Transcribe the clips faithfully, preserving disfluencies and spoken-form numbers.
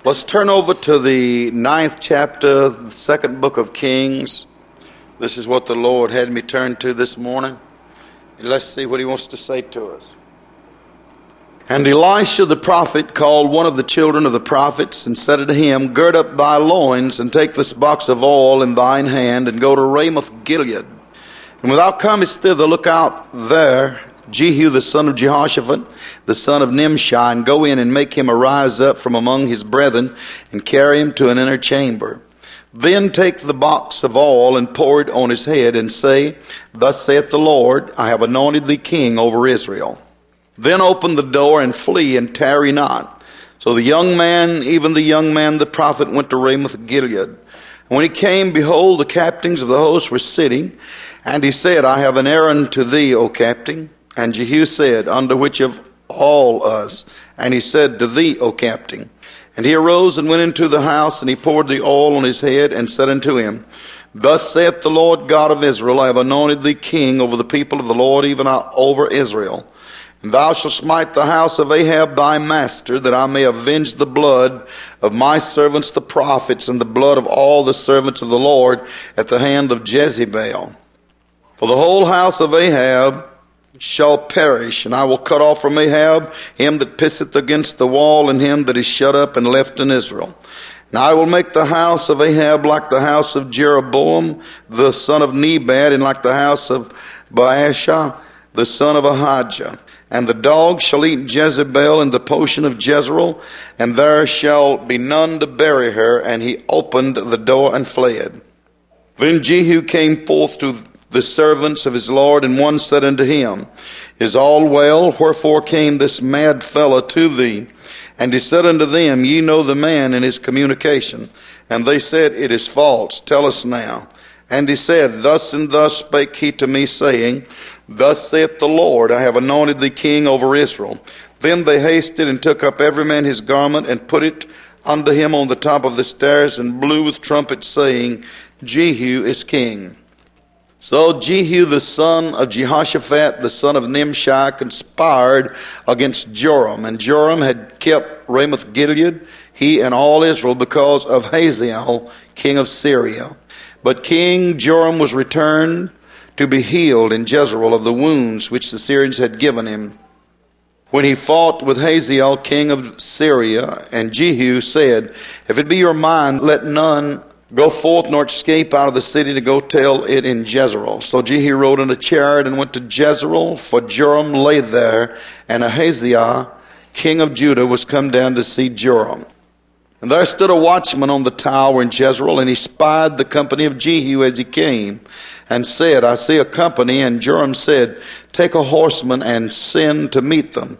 Let's turn over to the ninth chapter, the second book of Kings. This is what the Lord had me turn to this morning. And let's see what he wants to say to us. And Elisha the prophet called one of the children of the prophets and said unto him, Gird up thy loins and take this box of oil in thine hand and go to Ramoth Gilead. And when thou comest thither, look out there Jehu the son of Jehoshaphat, the son of Nimshi, and go in and make him arise up from among his brethren, and carry him to an inner chamber. Then take the box of oil and pour it on his head, and say, Thus saith the Lord, I have anointed thee king over Israel. Then open the door and flee, and tarry not. So the young man, even the young man the prophet, went to Ramoth Gilead. And when he came, behold, the captains of the host were sitting, and he said, I have an errand to thee, O captain. And Jehu said, Unto which of all us? And he said, To thee, O captain. And he arose and went into the house, and he poured the oil on his head, and said unto him, Thus saith the Lord God of Israel, I have anointed thee king over the people of the Lord, even over Israel. And thou shalt smite the house of Ahab thy master, that I may avenge the blood of my servants the prophets, and the blood of all the servants of the Lord at the hand of Jezebel. For the whole house of Ahab shall perish, and I will cut off from Ahab him that pisseth against the wall, and him that is shut up and left in Israel. And I will make the house of Ahab like the house of Jeroboam the son of Nebat, and like the house of Baasha the son of Ahijah. And the dog shall eat Jezebel in the portion of Jezreel, and there shall be none to bury her. And he opened the door and fled. Then Jehu came forth to the servants of his Lord, and one said unto him, Is all well? Wherefore came this mad fellow to thee? And he said unto them, Ye know the man and his communication. And they said, It is false. Tell us now. And he said, Thus and thus spake he to me, saying, Thus saith the Lord, I have anointed thee king over Israel. Then they hasted and took up every man his garment, and put it unto him on the top of the stairs, and blew with trumpets, saying, Jehu is king. So Jehu the son of Jehoshaphat, the son of Nimshi, conspired against Joram. And Joram had kept Ramoth Gilead, he and all Israel, because of Hazael, king of Syria. But King Joram was returned to be healed in Jezreel of the wounds which the Syrians had given him, when he fought with Hazael, king of Syria. And Jehu said, If it be your mind, let none go forth nor escape out of the city to go tell it in Jezreel. So Jehu rode in a chariot and went to Jezreel, for Joram lay there, and Ahaziah, king of Judah, was come down to see Joram. And there stood a watchman on the tower in Jezreel, and he spied the company of Jehu as he came, and said, I see a company. And Joram said, Take a horseman and send to meet them,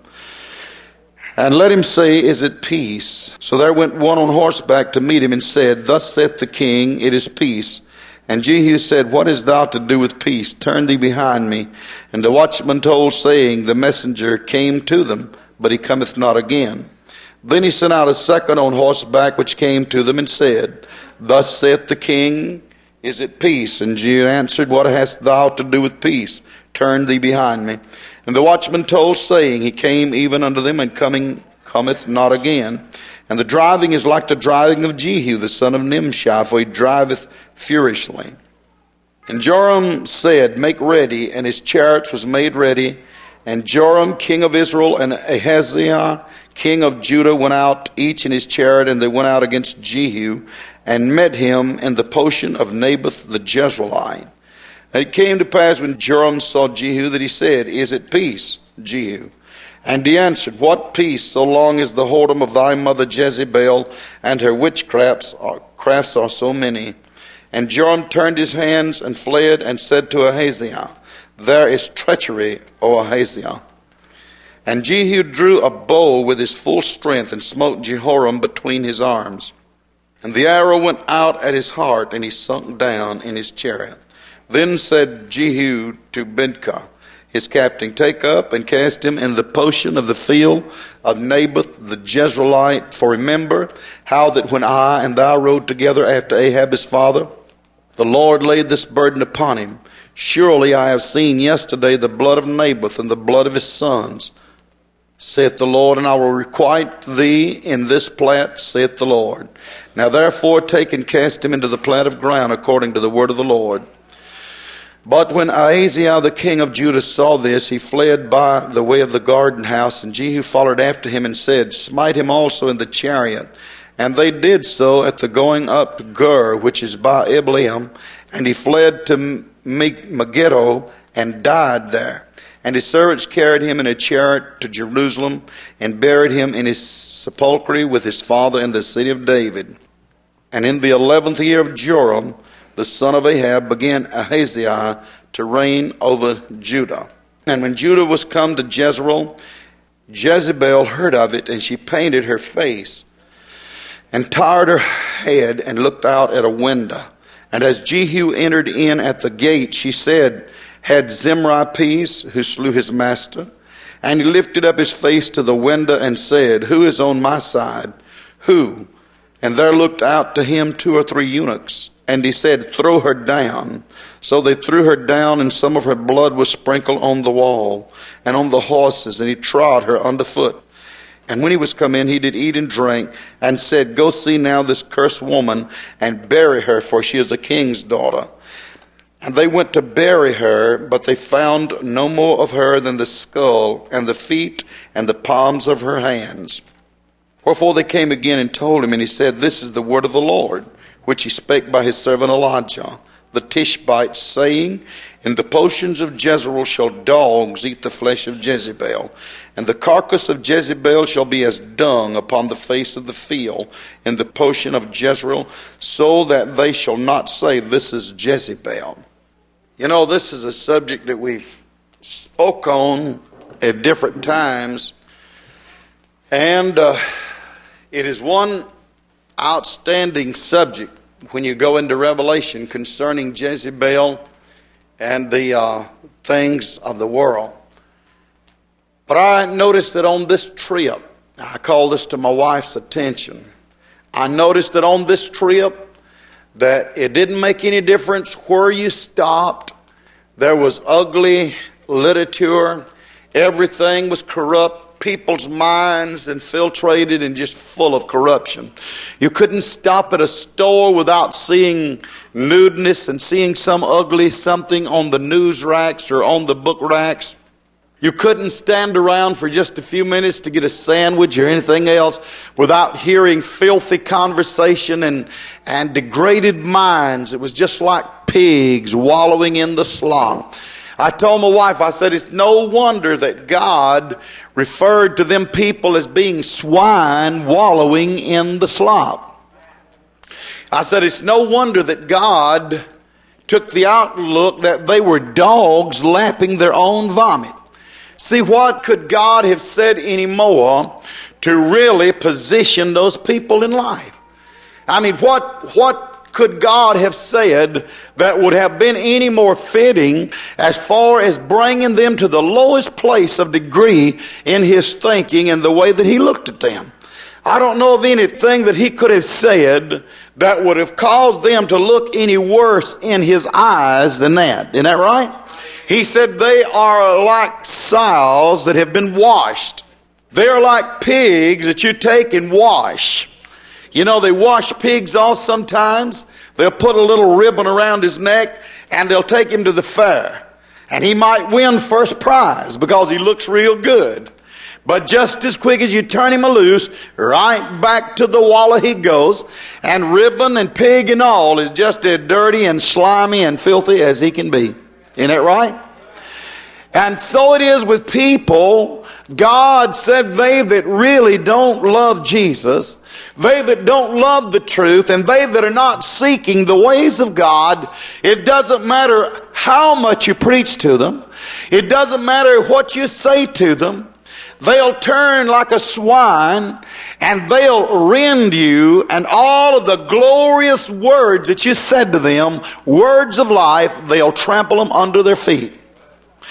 and let him say, Is it peace? So there went one on horseback to meet him, and said, Thus saith the king, It is peace. And Jehu said, What hast thou to do with peace? Turn thee behind me. And the watchman told, saying, The messenger came to them, but he cometh not again. Then he sent out a second on horseback, which came to them, and said, Thus saith the king, Is it peace? And Jehu answered, What hast thou to do with peace? Turn thee behind me. And the watchman told, saying, He came even unto them, and coming cometh not again. And the driving is like the driving of Jehu the son of Nimshi, for he driveth furiously. And Joram said, Make ready. And his chariot was made ready. And Joram, king of Israel, and Ahaziah, king of Judah, went out, each in his chariot, and they went out against Jehu, and met him in the portion of Naboth the Jezreelite. And it came to pass, when Joram saw Jehu, that he said, Is it peace, Jehu? And he answered, What peace, so long as the whoredom of thy mother Jezebel and her witchcrafts are, crafts are so many? And Joram turned his hands and fled, and said to Ahaziah, There is treachery, O Ahaziah. And Jehu drew a bow with his full strength, and smote Jehoram between his arms. And the arrow went out at his heart, and he sunk down in his chariot. Then said Jehu to Bidkar, his captain, Take up and cast him in the portion of the field of Naboth the Jezreelite. For remember how that when I and thou rode together after Ahab his father, the Lord laid this burden upon him. Surely I have seen yesterday the blood of Naboth and the blood of his sons. saith the Lord, and I will requite thee in this plat, saith the Lord. Now therefore take and cast him into the plat of ground according to the word of the Lord. But when Ahaziah the king of Judah saw this, he fled by the way of the garden house, and Jehu followed after him and said, Smite him also in the chariot. And they did so at the going up to Gur, which is by Ibleam, and he fled to Megiddo and died there. And his servants carried him in a chariot to Jerusalem and buried him in his sepulchre with his father in the city of David. And in the eleventh year of Joram, the son of Ahab, began Ahaziah to reign over Judah. And when Judah was come to Jezreel, Jezebel heard of it, and she painted her face and tarred her head and looked out at a window. And as Jehu entered in at the gate, she said, Had Zimri peace, who slew his master? And he lifted up his face to the window and said, Who is on my side? Who? And there looked out to him two or three eunuchs. And he said, Throw her down. So they threw her down, and some of her blood was sprinkled on the wall and on the horses, and he trod her underfoot. And when he was come in, he did eat and drink, and said, Go see now this cursed woman, and bury her, for she is a king's daughter. And they went to bury her, but they found no more of her than the skull, and the feet, and the palms of her hands. Wherefore they came again and told him, and he said, This is the word of the Lord, which he spake by his servant Elijah, the Tishbite, saying, In the portions of Jezreel shall dogs eat the flesh of Jezebel, and the carcass of Jezebel shall be as dung upon the face of the field in the portion of Jezreel, so that they shall not say, This is Jezebel. You know, this is a subject that we've spoke on at different times, and uh, it is one outstanding subject when you go into Revelation concerning Jezebel and the uh, things of the world. But I noticed that on this trip, I call this to my wife's attention, I noticed that on this trip that it didn't make any difference where you stopped. There was ugly literature. Everything was corrupt. People's minds infiltrated and just full of corruption. You couldn't stop at a store without seeing nudeness and seeing some ugly something on the news racks or on the book racks. You couldn't stand around for just a few minutes to get a sandwich or anything else without hearing filthy conversation and, and degraded minds. It was just like pigs wallowing in the slop. I told my wife, I said, it's no wonder that God referred to them people as being swine wallowing in the slop. I said, it's no wonder that God took the outlook that they were dogs lapping their own vomit. See, what could God have said anymore to really position those people in life? I mean, what what could God have said that would have been any more fitting as far as bringing them to the lowest place of degree in his thinking and the way that he looked at them? I don't know of anything that he could have said that would have caused them to look any worse in his eyes than that. Isn't that right? He said they are like sows that have been washed. They are like pigs that you take and wash. You know, they wash pigs off sometimes. They'll put a little ribbon around his neck and they'll take him to the fair. And he might win first prize because he looks real good. But just as quick as you turn him loose, right back to the wallow he goes. And ribbon and pig and all is just as dirty and slimy and filthy as he can be. Isn't that right? And so it is with people. God said they that really don't love Jesus, they that don't love the truth, and they that are not seeking the ways of God, it doesn't matter how much you preach to them. It doesn't matter what you say to them. They'll turn like a swine and they'll rend you, and all of the glorious words that you said to them, words of life, they'll trample them under their feet.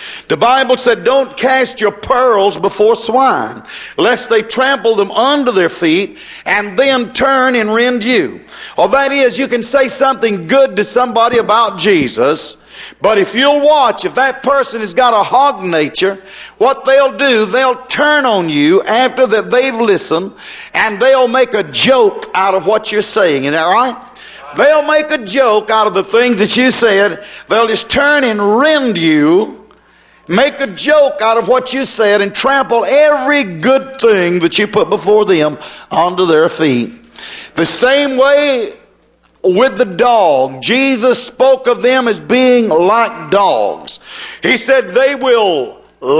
The Bible said, don't cast your pearls before swine, lest they trample them under their feet and then turn and rend you. Or that is, you can say something good to somebody about Jesus, but if you'll watch, if that person has got a hog nature, what they'll do, they'll turn on you after that they've listened, and they'll make a joke out of what you're saying. Isn't that right? They'll make a joke out of the things that you said. They'll just turn and rend you, make a joke out of what you said, and trample every good thing that you put before them onto their feet. The same way with the dog, Jesus spoke of them as being like dogs. He said they will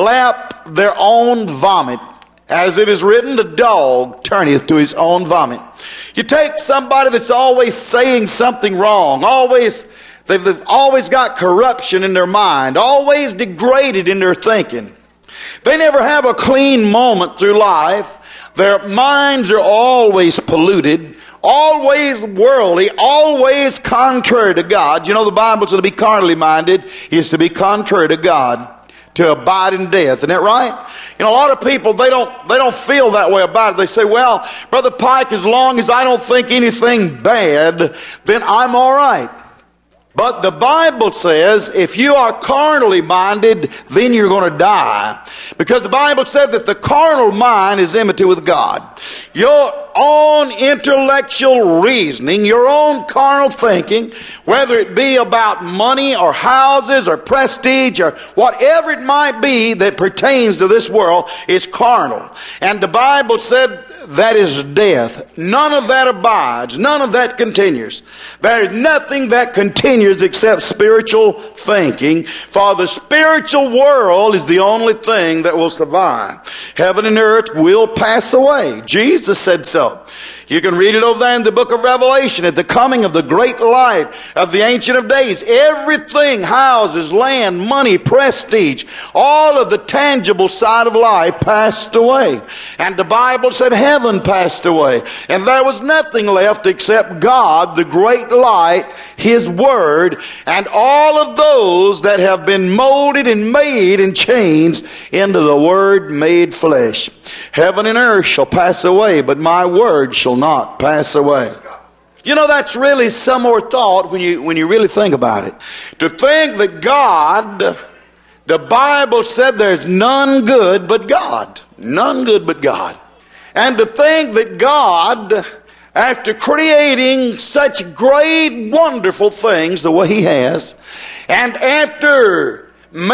lap their own vomit. As it is written, the dog turneth to his own vomit. You take somebody that's always saying something wrong, always they've, they've always got corruption in their mind, always degraded in their thinking. They never have a clean moment through life. Their minds are always polluted, always worldly, always contrary to God. You know, the Bible says to be carnally minded is to be contrary to God, to abide in death. Isn't that right? You know, a lot of people, they don't they don't feel that way about it. They say, well, Brother Pike, as long as I don't think anything bad, then I'm all right. But the Bible says if you are carnally minded, then you're going to die. Because the Bible said that the carnal mind is enmity with God. Your own intellectual reasoning, your own carnal thinking, whether it be about money or houses or prestige or whatever it might be that pertains to this world, is carnal. And the Bible said that is death. None of that abides. None of that continues. There is nothing that continues except spiritual thinking. For the spiritual world is the only thing that will survive. Heaven and earth will pass away. Jesus said so. You can read it over there in the book of Revelation. At the coming of the great light of the Ancient of Days, everything, houses, land, money, prestige, all of the tangible side of life passed away. And the Bible said heaven passed away. And there was nothing left except God, the great light, His Word, and all of those that have been molded and made and changed into the Word made flesh. Heaven and earth shall pass away, but my word shall not pass away. You know, that's really some more thought when you when you really think about it. To think that God, the Bible said there's none good but God. None good but God. And to think that God, after creating such great, wonderful things the way He has, and after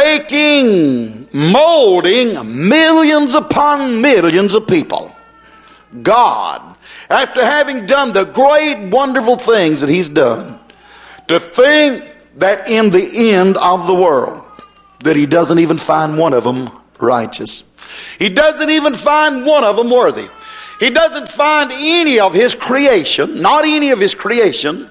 making, molding millions upon millions of people, God, after having done the great, wonderful things that He's done, to think that in the end of the world, that He doesn't even find one of them righteous. He doesn't even find one of them worthy. He doesn't find any of His creation, not any of His creation,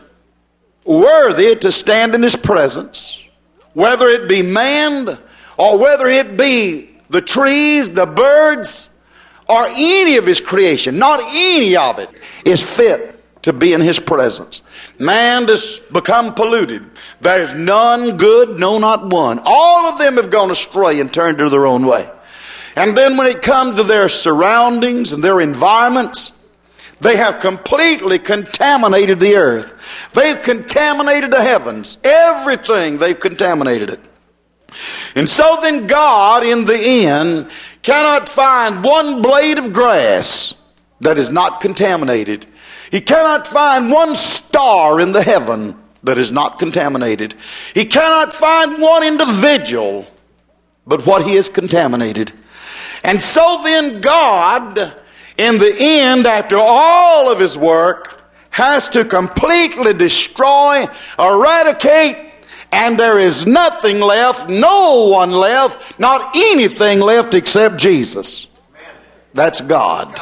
worthy to stand in His presence, whether it be man or whether it be the trees, the birds, or any of His creation. Not any of it is fit to be in His presence. Man has become polluted. There is none good, no, not one. All of them have gone astray and turned to their own way. And then when it comes to their surroundings and their environments, they have completely contaminated the earth. They've contaminated the heavens. Everything, they've contaminated it. And so then God, in the end, cannot find one blade of grass that is not contaminated. He cannot find one star in the heaven that is not contaminated. He cannot find one individual but what He has contaminated. And so then God, in the end, after all of His work, has to completely destroy, eradicate, and there is nothing left, no one left, not anything left except Jesus. That's God.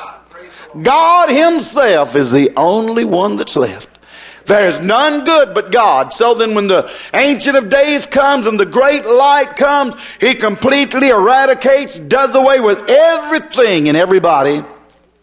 God Himself is the only one that's left. There is none good but God. So then when the Ancient of Days comes and the great light comes, He completely eradicates, does away with everything and everybody.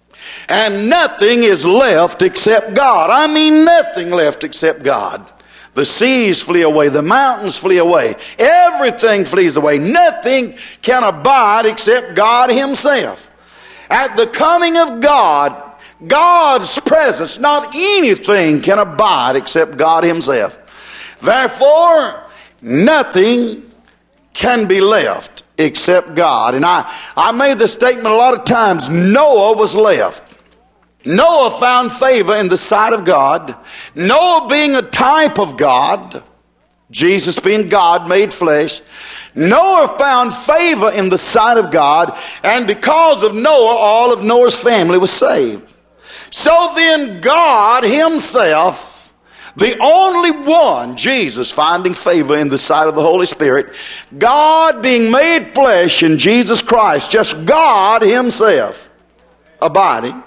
And nothing is left except God. I mean nothing left except God. The seas flee away. The mountains flee away. Everything flees away. Nothing can abide except God himself. At the coming of God, God's presence, not anything can abide except God himself. Therefore, nothing can be left except God. And I, I made this statement a lot of times. Noah was left. Noah found favor in the sight of God. Noah being a type of God, Jesus being God made flesh, Noah found favor in the sight of God, and because of Noah, all of Noah's family was saved. So then God himself, the only one, Jesus, finding favor in the sight of the Holy Spirit, God being made flesh in Jesus Christ, just God himself abiding,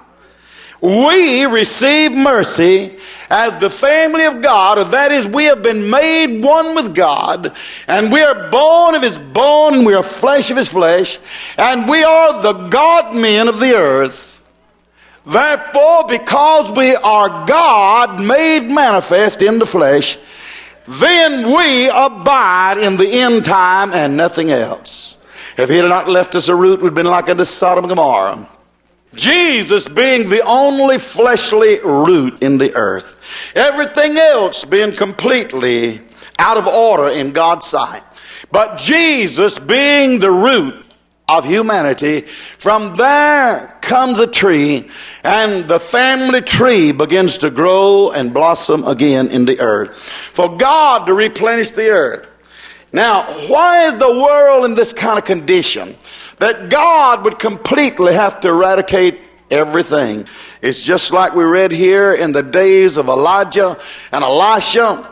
we receive mercy as the family of God, or that is, we have been made one with God, and we are bone of his bone, we are flesh of his flesh, and we are the God-men of the earth. Therefore, because we are God made manifest in the flesh, then we abide in the end time and nothing else. If he had not left us a root, we'd been like unto Sodom and Gomorrah. Jesus being the only fleshly root in the earth. Everything else being completely out of order in God's sight. But Jesus being the root of humanity, from there comes a tree, and the family tree begins to grow and blossom again in the earth. For God to replenish the earth. Now, why is the world in this kind of condition? That God would completely have to eradicate everything. It's just like we read here in the days of Elijah and Elisha.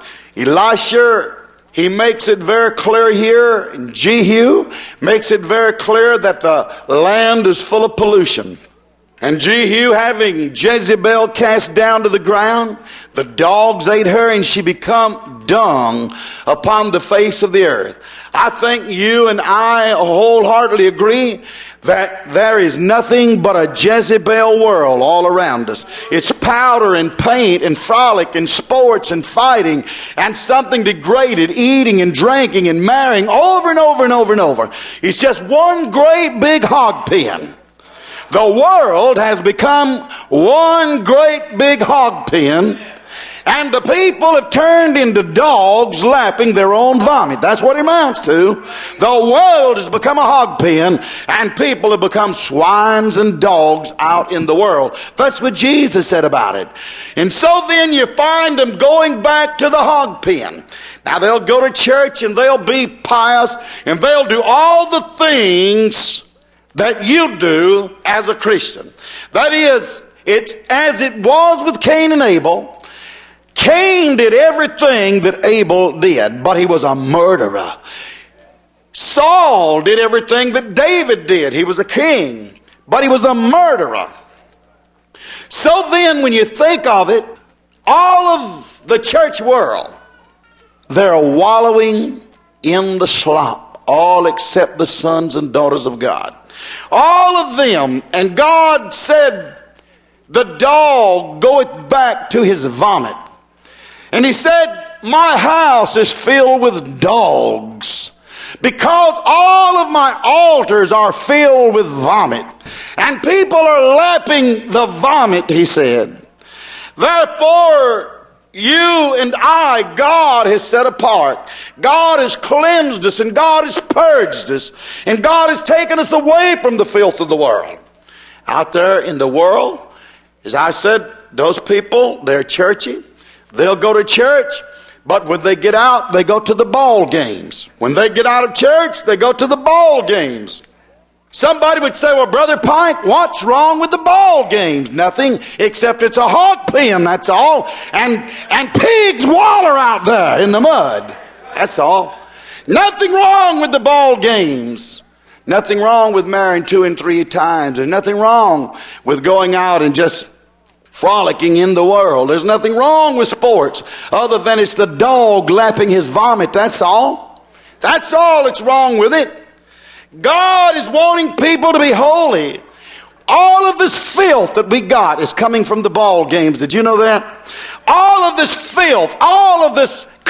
Elisha, he makes it very clear here, and Jehu makes it very clear that the land is full of pollution. And Jehu, having Jezebel cast down to the ground, the dogs ate her, and she become dung upon the face of the earth. I think you and I wholeheartedly agree that there is nothing but a Jezebel world all around us. It's powder and paint and frolic and sports and fighting and something degraded, eating and drinking and marrying over and over and over and over. It's just one great big hog pen. The world has become one great big hog pen, and the people have turned into dogs lapping their own vomit. That's what it amounts to. The world has become a hog pen, and people have become swines and dogs out in the world. That's what Jesus said about it. And so then you find them going back to the hog pen. Now they'll go to church and they'll be pious and they'll do all the things that you do as a Christian. That is, it's as it was with Cain and Abel. Cain did everything that Abel did, but he was a murderer. Saul did everything that David did. He was a king, but he was a murderer. So then, when you think of it, all of the church world, they're wallowing in the slop, all except the sons and daughters of God. All of them. And God said, the dog goeth back to his vomit. And he said, my house is filled with dogs, because all of my altars are filled with vomit. And people are lapping the vomit, he said. Therefore, you and I, God has set apart. God has cleansed us, and God has purged us, and God has taken us away from the filth of the world. Out there in the world, as I said, those people, they're churchy. They'll go to church, but when they get out, they go to the ball games. When they get out of church, they go to the ball games. Somebody would say, well, Brother Pike, what's wrong with the ball games? Nothing, except it's a hog pen, that's all. And, and pigs waller out there in the mud. That's all. Nothing wrong with the ball games. Nothing wrong with marrying two and three times. There's nothing wrong with going out and just frolicking in the world. There's nothing wrong with sports other than it's the dog lapping his vomit. That's all. That's all that's wrong with it. God is wanting people to be holy. All of this filth that we got is coming from the ball games. Did you know that? All of this filth, all of this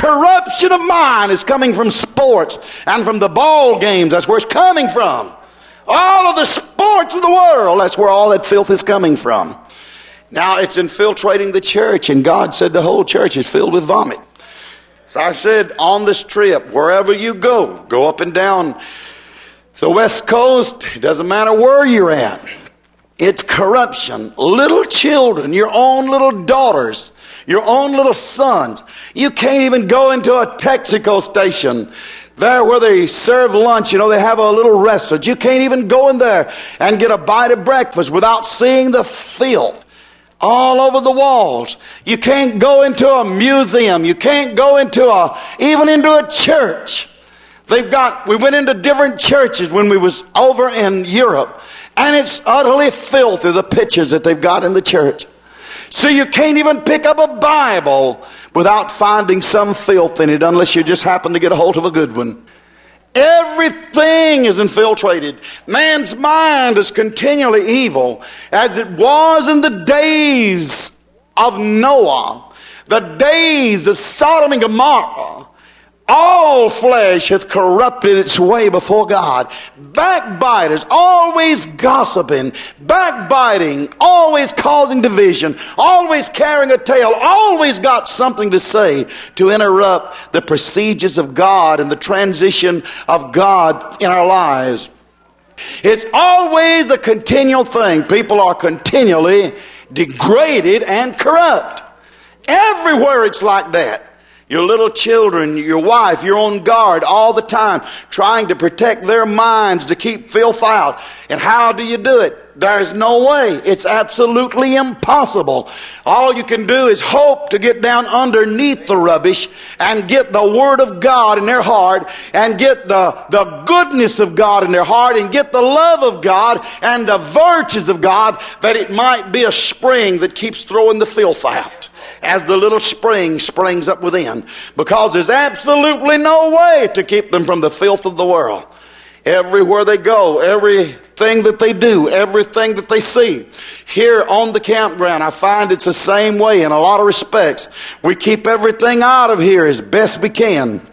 corruption of mind is coming from sports and from the ball games. That's where it's coming from. All of the sports of the world, that's where all that filth is coming from. Now it's infiltrating the church, and God said the whole church is filled with vomit. So I said, on this trip, wherever you go, go up and down the West Coast, it doesn't matter where you're at. It's corruption. Little children, your own little daughters, your own little sons. You can't even go into a Texaco station there where they serve lunch. You know, they have a little restaurant. You can't even go in there and get a bite of breakfast without seeing the filth all over the walls. You can't go into a museum. You can't go into a, even into a church. They've got, we went into different churches when we was over in Europe, and it's utterly filthy, the pictures that they've got in the church. So you can't even pick up a Bible without finding some filth in it, unless you just happen to get a hold of a good one. Everything is infiltrated. Man's mind is continually evil, as it was in the days of Noah, the days of Sodom and Gomorrah. All flesh hath corrupted its way before God. Backbiters, always gossiping, backbiting, always causing division, always carrying a tale, always got something to say to interrupt the procedures of God and the transition of God in our lives. It's always a continual thing. People are continually degraded and corrupt. Everywhere it's like that. Your little children, your wife, you're on guard all the time, trying to protect their minds, to keep filth out. And how do you do it? There's no way. It's absolutely impossible. All you can do is hope to get down underneath the rubbish and get the Word of God in their heart, and get the, the goodness of God in their heart, and get the love of God and the virtues of God, that it might be a spring that keeps throwing the filth out, as the little spring springs up within, because there's absolutely no way to keep them from the filth of the world. Everywhere they go, everything that they do, everything that they see. Here on the campground, I find it's the same way in a lot of respects. We keep everything out of here as best we can.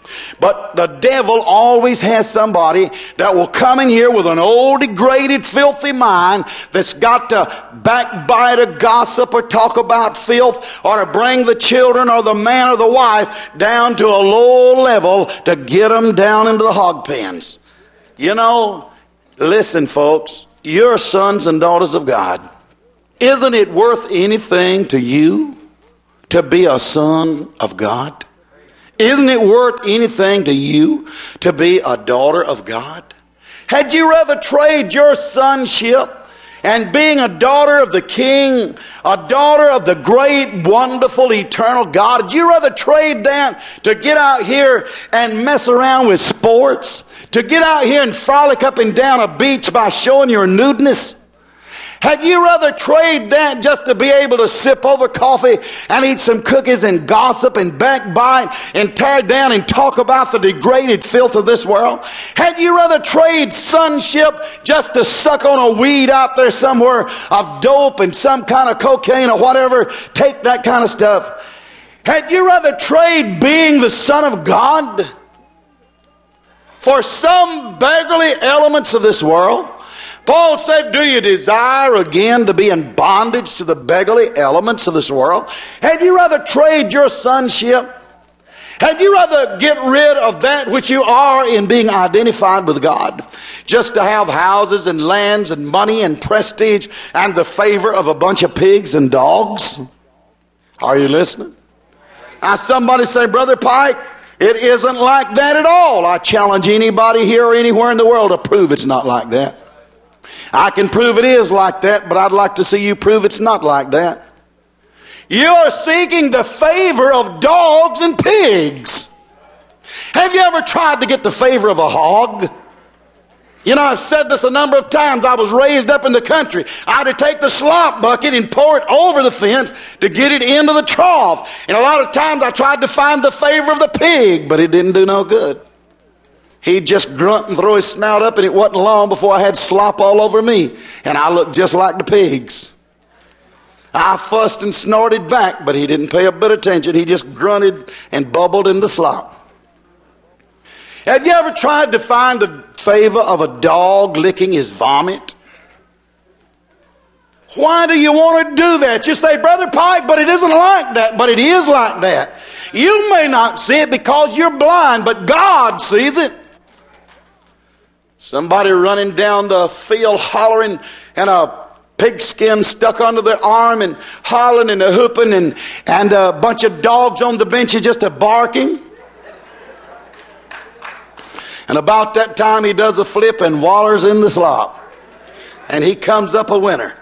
But the devil always has somebody that will come in here with an old, degraded, filthy mind that's got to backbite or gossip or talk about filth, or to bring the children or the man or the wife down to a low level to get them down into the hog pens. You know, listen, folks, you're sons and daughters of God. Isn't it worth anything to you to be a son of God? Isn't it worth anything to you to be a daughter of God? Had you rather trade your sonship and being a daughter of the King, a daughter of the great, wonderful, eternal God, would you rather trade that to get out here and mess around with sports? To get out here and frolic up and down a beach by showing your nudeness? Had you rather trade that just to be able to sip over coffee and eat some cookies and gossip and backbite and tear down and talk about the degraded filth of this world? Had you rather trade sonship just to suck on a weed out there somewhere of dope and some kind of cocaine or whatever, take that kind of stuff? Had you rather trade being the Son of God for some beggarly elements of this world? Paul said, do you desire again to be in bondage to the beggarly elements of this world? Had you rather trade your sonship? Had you rather get rid of that which you are in being identified with God, just to have houses and lands and money and prestige and the favor of a bunch of pigs and dogs? Are you listening? Now somebody say, Brother Pike, it isn't like that at all. I challenge anybody here or anywhere in the world to prove it's not like that. I can prove it is like that, but I'd like to see you prove it's not like that. You are seeking the favor of dogs and pigs. Have you ever tried to get the favor of a hog? You know, I've said this a number of times. I was raised up in the country. I had to take the slop bucket and pour it over the fence to get it into the trough. And a lot of times I tried to find the favor of the pig, but it didn't do no good. He'd just grunt and throw his snout up, and it wasn't long before I had slop all over me, and I looked just like the pigs. I fussed and snorted back, but he didn't pay a bit of attention. He just grunted and bubbled in the slop. Have you ever tried to find a favor of a dog licking his vomit? Why do you want to do that? You say, Brother Pike, but it isn't like that. But it is like that. You may not see it because you're blind, but God sees it. Somebody running down the field hollering and a pigskin stuck under their arm and hollering and a hooping and, and a bunch of dogs on the benches just a barking. And about that time he does a flip and wallers in the slop. And he comes up a winner.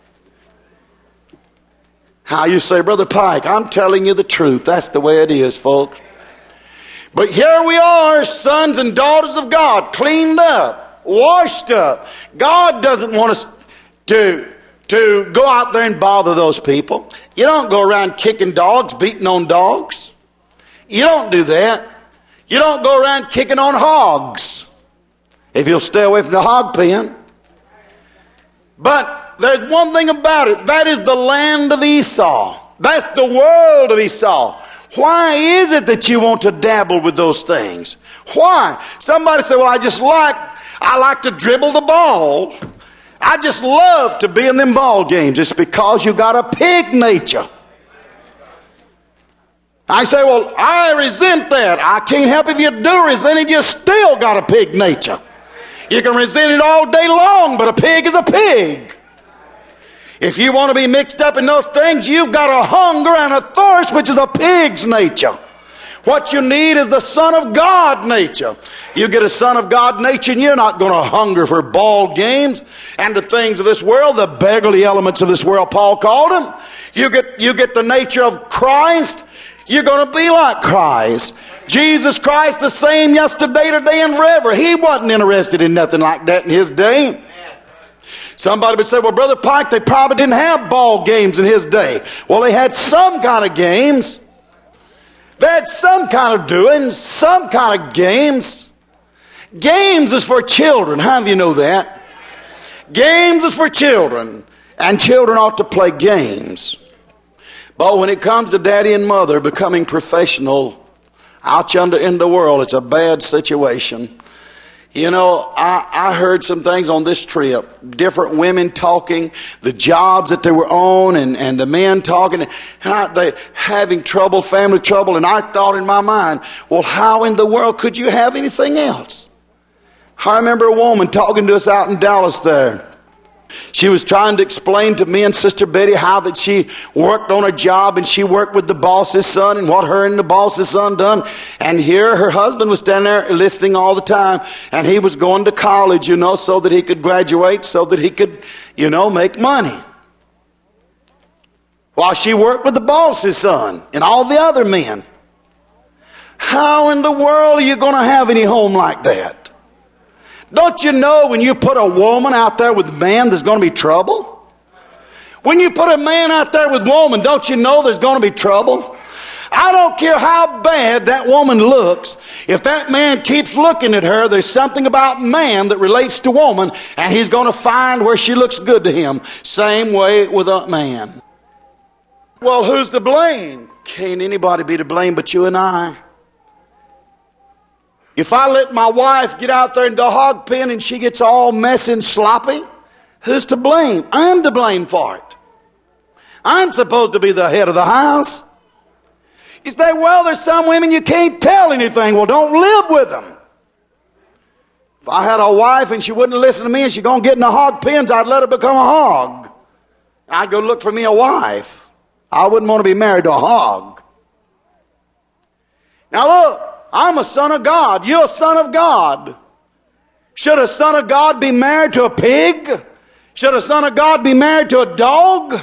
How you say, Brother Pike, I'm telling you the truth. That's the way it is, folks. But here we are, sons and daughters of God, cleaned up, washed up. God doesn't want us to, to go out there and bother those people. You don't go around kicking dogs, beating on dogs. You don't do that. You don't go around kicking on hogs, if you'll stay away from the hog pen. But there's one thing about it. That is the land of Esau. That's the world of Esau. Why is it that you want to dabble with those things? Why? Somebody say, well, I just like, I like to dribble the ball. I just love to be in them ball games. It's because you got a pig nature. I say, well, I resent that. I can't help if you do resent it. You still got a pig nature. You can resent it all day long, but a pig is a pig. If you want to be mixed up in those things, you've got a hunger and a thirst, which is a pig's nature. What you need is the Son of God nature. You get a Son of God nature and you're not going to hunger for ball games and the things of this world, the beggarly elements of this world, Paul called them. You get, you get the nature of Christ, you're going to be like Christ. Jesus Christ the same yesterday, today, and forever. He wasn't interested in nothing like that in his day. Somebody would say, well, Brother Pike, they probably didn't have ball games in his day. Well, they had some kind of games. They had some kind of doings, some kind of games. Games is for children. How do you know that? Games is for children. And children ought to play games. But when it comes to daddy and mother becoming professional out yonder in the world, it's a bad situation. You know, I, I heard some things on this trip. Different women talking, the jobs that they were on, and, and the men talking, and I, they having trouble, family trouble. And I thought in my mind, well, how in the world could you have anything else? I remember a woman talking to us out in Dallas there. She was trying to explain to me and Sister Betty how that she worked on a job and she worked with the boss's son and what her and the boss's son done. And here her husband was standing there listening all the time, and he was going to college, you know, so that he could graduate, so that he could, you know, make money. While she worked with the boss's son and all the other men. How in the world are you going to have any home like that? Don't you know when you put a woman out there with a man, there's going to be trouble? When you put a man out there with a woman, don't you know there's going to be trouble? I don't care how bad that woman looks. If that man keeps looking at her, there's something about man that relates to woman, and he's going to find where she looks good to him. Same way with a man. Well, who's to blame? Can't anybody be to blame but you and I. If I let my wife get out there in the hog pen and she gets all messy and sloppy, who's to blame? I'm to blame for it. I'm supposed to be the head of the house. You say, well, there's some women you can't tell anything. Well, don't live with them. If I had a wife and she wouldn't listen to me and she's going to get in the hog pens, I'd let her become a hog. I'd go look for me a wife. I wouldn't want to be married to a hog. Now look. I'm a son of God. You're a son of God. Should a son of God be married to a pig? Should a son of God be married to a dog?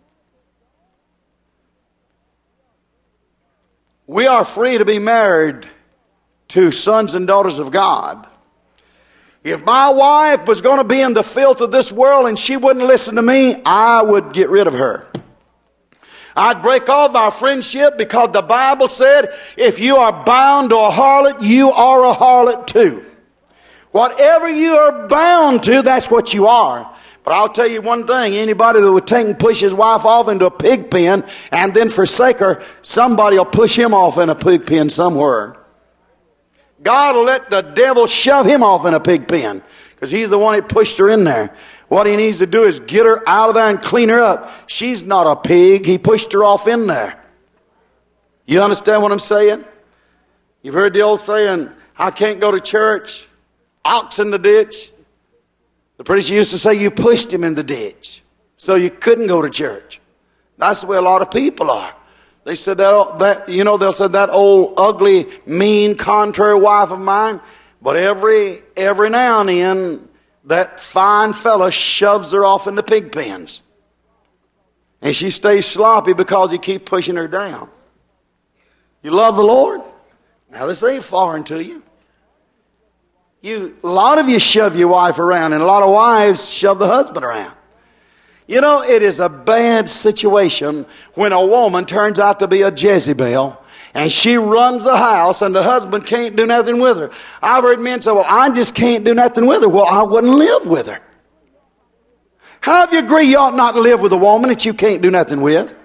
We are free to be married to sons and daughters of God. If my wife was going to be in the filth of this world and she wouldn't listen to me, I would get rid of her. I'd break off our friendship because the Bible said, if you are bound to a harlot, you are a harlot too. Whatever you are bound to, that's what you are. But I'll tell you one thing, anybody that would take and push his wife off into a pig pen and then forsake her, somebody will push him off in a pig pen somewhere. God will let the devil shove him off in a pig pen because he's the one that pushed her in there. What he needs to do is get her out of there and clean her up. She's not a pig. He pushed her off in there. You understand what I'm saying? You've heard the old saying, I can't go to church, ox in the ditch. The preacher used to say you pushed him in the ditch so you couldn't go to church. That's the way a lot of people are. They said that, that you know, they'll say that old, ugly, mean, contrary wife of mine. But every every now and then, that fine fella shoves her off in the pig pens. And she stays sloppy because he keeps pushing her down. You love the Lord? Now this ain't foreign to you. You, a lot of you shove your wife around, and a lot of wives shove the husband around. You know, it is a bad situation when a woman turns out to be a Jezebel, and she runs the house, and the husband can't do nothing with her. I've heard men say, well, I just can't do nothing with her. Well, I wouldn't live with her. How do you agree you ought not to live with a woman that you can't do nothing with?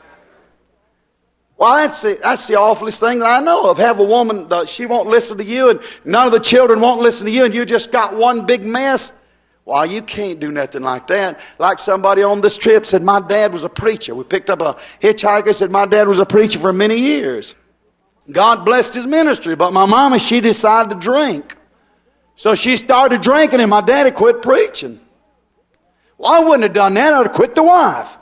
Well, that's the, that's the awfulest thing that I know of. Have a woman, uh, she won't listen to you, and none of the children won't listen to you, and you just got one big mess. Well, you can't do nothing like that. Like somebody on this trip said, my dad was a preacher. We picked up a hitchhiker, said my dad was a preacher for many years. God blessed his ministry, but my mama, she decided to drink. So she started drinking, and my daddy quit preaching. Well, I wouldn't have done that. I'd have quit the wife.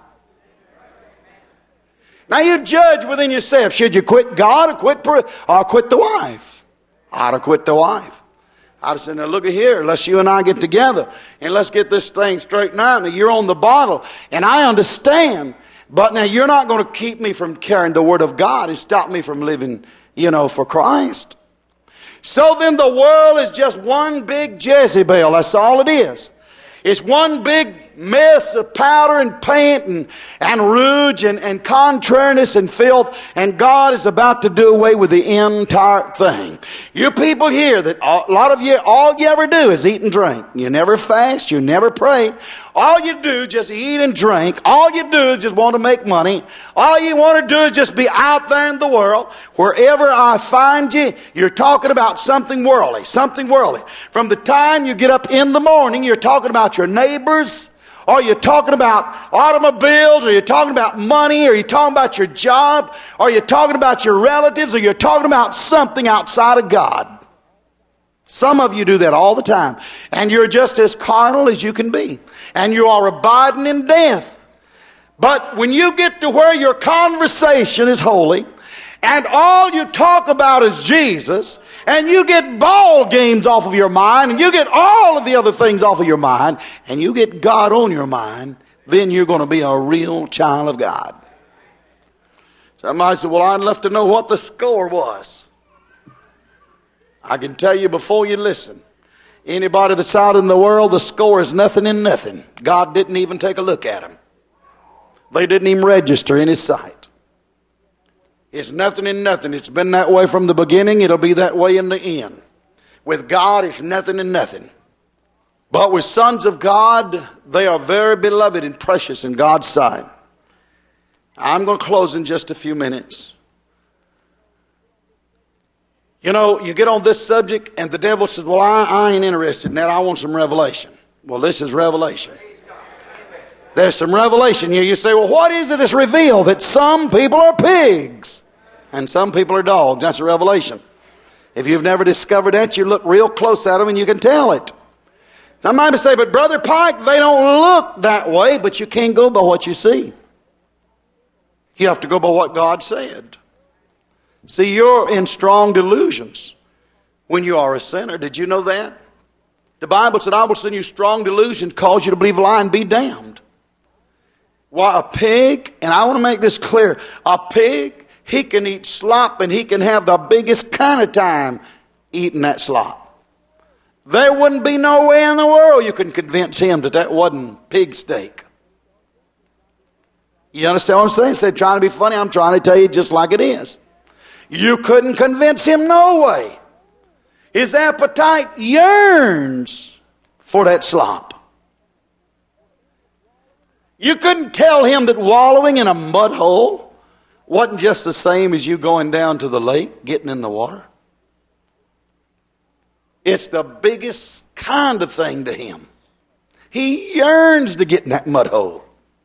Now you judge within yourself. Should you quit God or quit or quit the wife? I'd have quit the wife. I'd have said, now look at here, let's you and I get together and let's get this thing straightened out. Now you're on the bottle, and I understand, but now you're not going to keep me from carrying the word of God and stop me from living, you know, for Christ. So then the world is just one big Jezebel. That's all it is. It's one big mess of powder and paint and, and rouge and, and contrariness and filth, and God is about to do away with the entire thing. You people here, that a lot of you, all you ever do is eat and drink. You never fast, you never pray. All you do is just eat and drink. All you do is just want to make money. All you want to do is just be out there in the world. Wherever I find you, you're talking about something worldly, something worldly. From the time you get up in the morning, you're talking about your neighbors, or you're talking about automobiles, or you're talking about money, or you're talking about your job, or you're talking about your relatives, or you're talking about something outside of God. Some of you do that all the time. And you're just as carnal as you can be. And you are abiding in death. But when you get to where your conversation is holy, and all you talk about is Jesus, and you get ball games off of your mind, and you get all of the other things off of your mind, and you get God on your mind, then you're going to be a real child of God. Somebody said, well, I'd love to know what the score was. I can tell you before you listen. Anybody that's out in the world, the score is nothing in nothing. God didn't even take a look at them. They didn't even register in His sight. It's nothing in nothing. It's been that way from the beginning. It'll be that way in the end. With God, it's nothing in nothing. But with sons of God, they are very beloved and precious in God's sight. I'm going to close in just a few minutes. You know, you get on this subject and the devil says, well, I, I ain't interested in that. I want some revelation. Well, this is revelation. There's some revelation here. You say, well, what is it that's revealed? That some people are pigs and some people are dogs. That's a revelation. If you've never discovered that, you look real close at them and you can tell it. Now, I might say, but Brother Pike, they don't look that way, but you can't go by what you see. You have to go by what God said. See, you're in strong delusions when you are a sinner. Did you know that? The Bible said, I will send you strong delusions, cause you to believe a lie and be damned. Why, a pig, and I want to make this clear, a pig, he can eat slop and he can have the biggest kind of time eating that slop. There wouldn't be no way in the world you can convince him that that wasn't pig steak. You understand what I'm saying? Instead of trying to be funny, I'm trying to tell you just like it is. You couldn't convince him no way. His appetite yearns for that slop. You couldn't tell him that wallowing in a mud hole wasn't just the same as you going down to the lake, getting in the water. It's the biggest kind of thing to him. He yearns to get in that mud hole.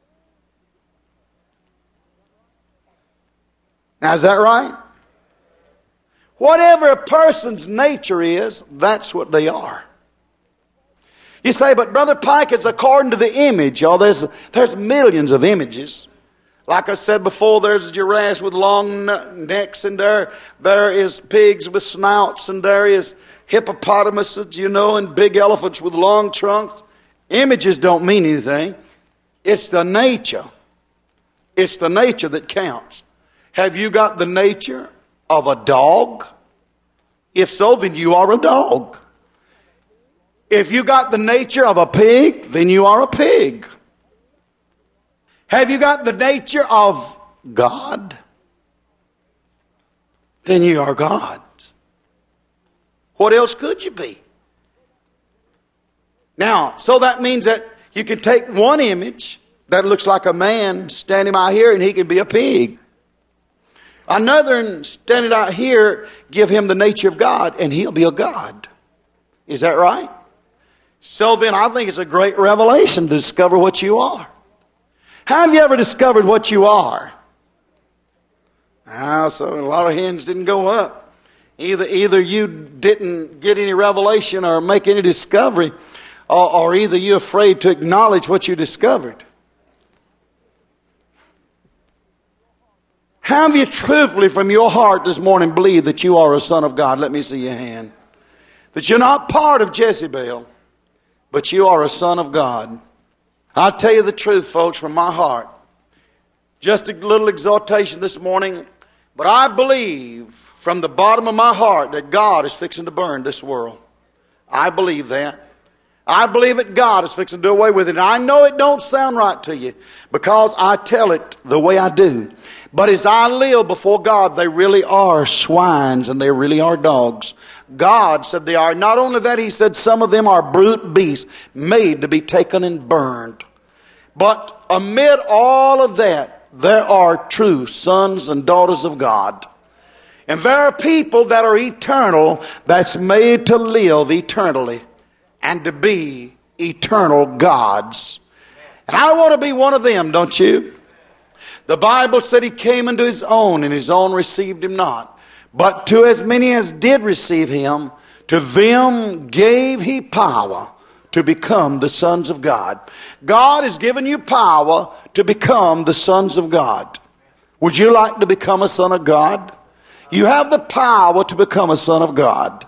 Now, is that right? Whatever a person's nature is, that's what they are. You say, but Brother Pike, it's according to the image. Oh, there's, there's millions of images. Like I said before, there's giraffes with long necks, and there, there is pigs with snouts, and there is hippopotamuses, you know, and big elephants with long trunks. Images don't mean anything. It's the nature. It's the nature that counts. Have you got the nature of a dog? If so, then you are a dog. If you got the nature of a pig, then you are a pig. Have you got the nature of God? Then you are God. What else could you be? Now, so that means that you can take one image that looks like a man standing out here and he can be a pig. Another standing out here, give him the nature of God and he'll be a God. Is that right? So then I think it's a great revelation to discover what you are. Have you ever discovered what you are? Ah, so a lot of hens didn't go up. Either, either you didn't get any revelation or make any discovery, or, or either you're afraid to acknowledge what you discovered. Have you truthfully from your heart this morning believed that you are a son of God? Let me see your hand. That you're not part of Jezebel, but you are a son of God. I'll tell you the truth, folks, from my heart. Just a little exhortation this morning. But I believe from the bottom of my heart that God is fixing to burn this world. I believe that. I believe that God is fixing to do away with it. And I know it don't sound right to you because I tell it the way I do. But as I live before God, they really are swines and they really are dogs. God said they are. Not only that, he said some of them are brute beasts made to be taken and burned. But amid all of that, there are true sons and daughters of God. And there are people that are eternal, that's made to live eternally and to be eternal gods. And I want to be one of them, don't you? The Bible said he came into his own, and his own received him not. But to as many as did receive him, to them gave he power to become the sons of God. God has given you power to become the sons of God. Would you like to become a son of God? You have the power to become a son of God.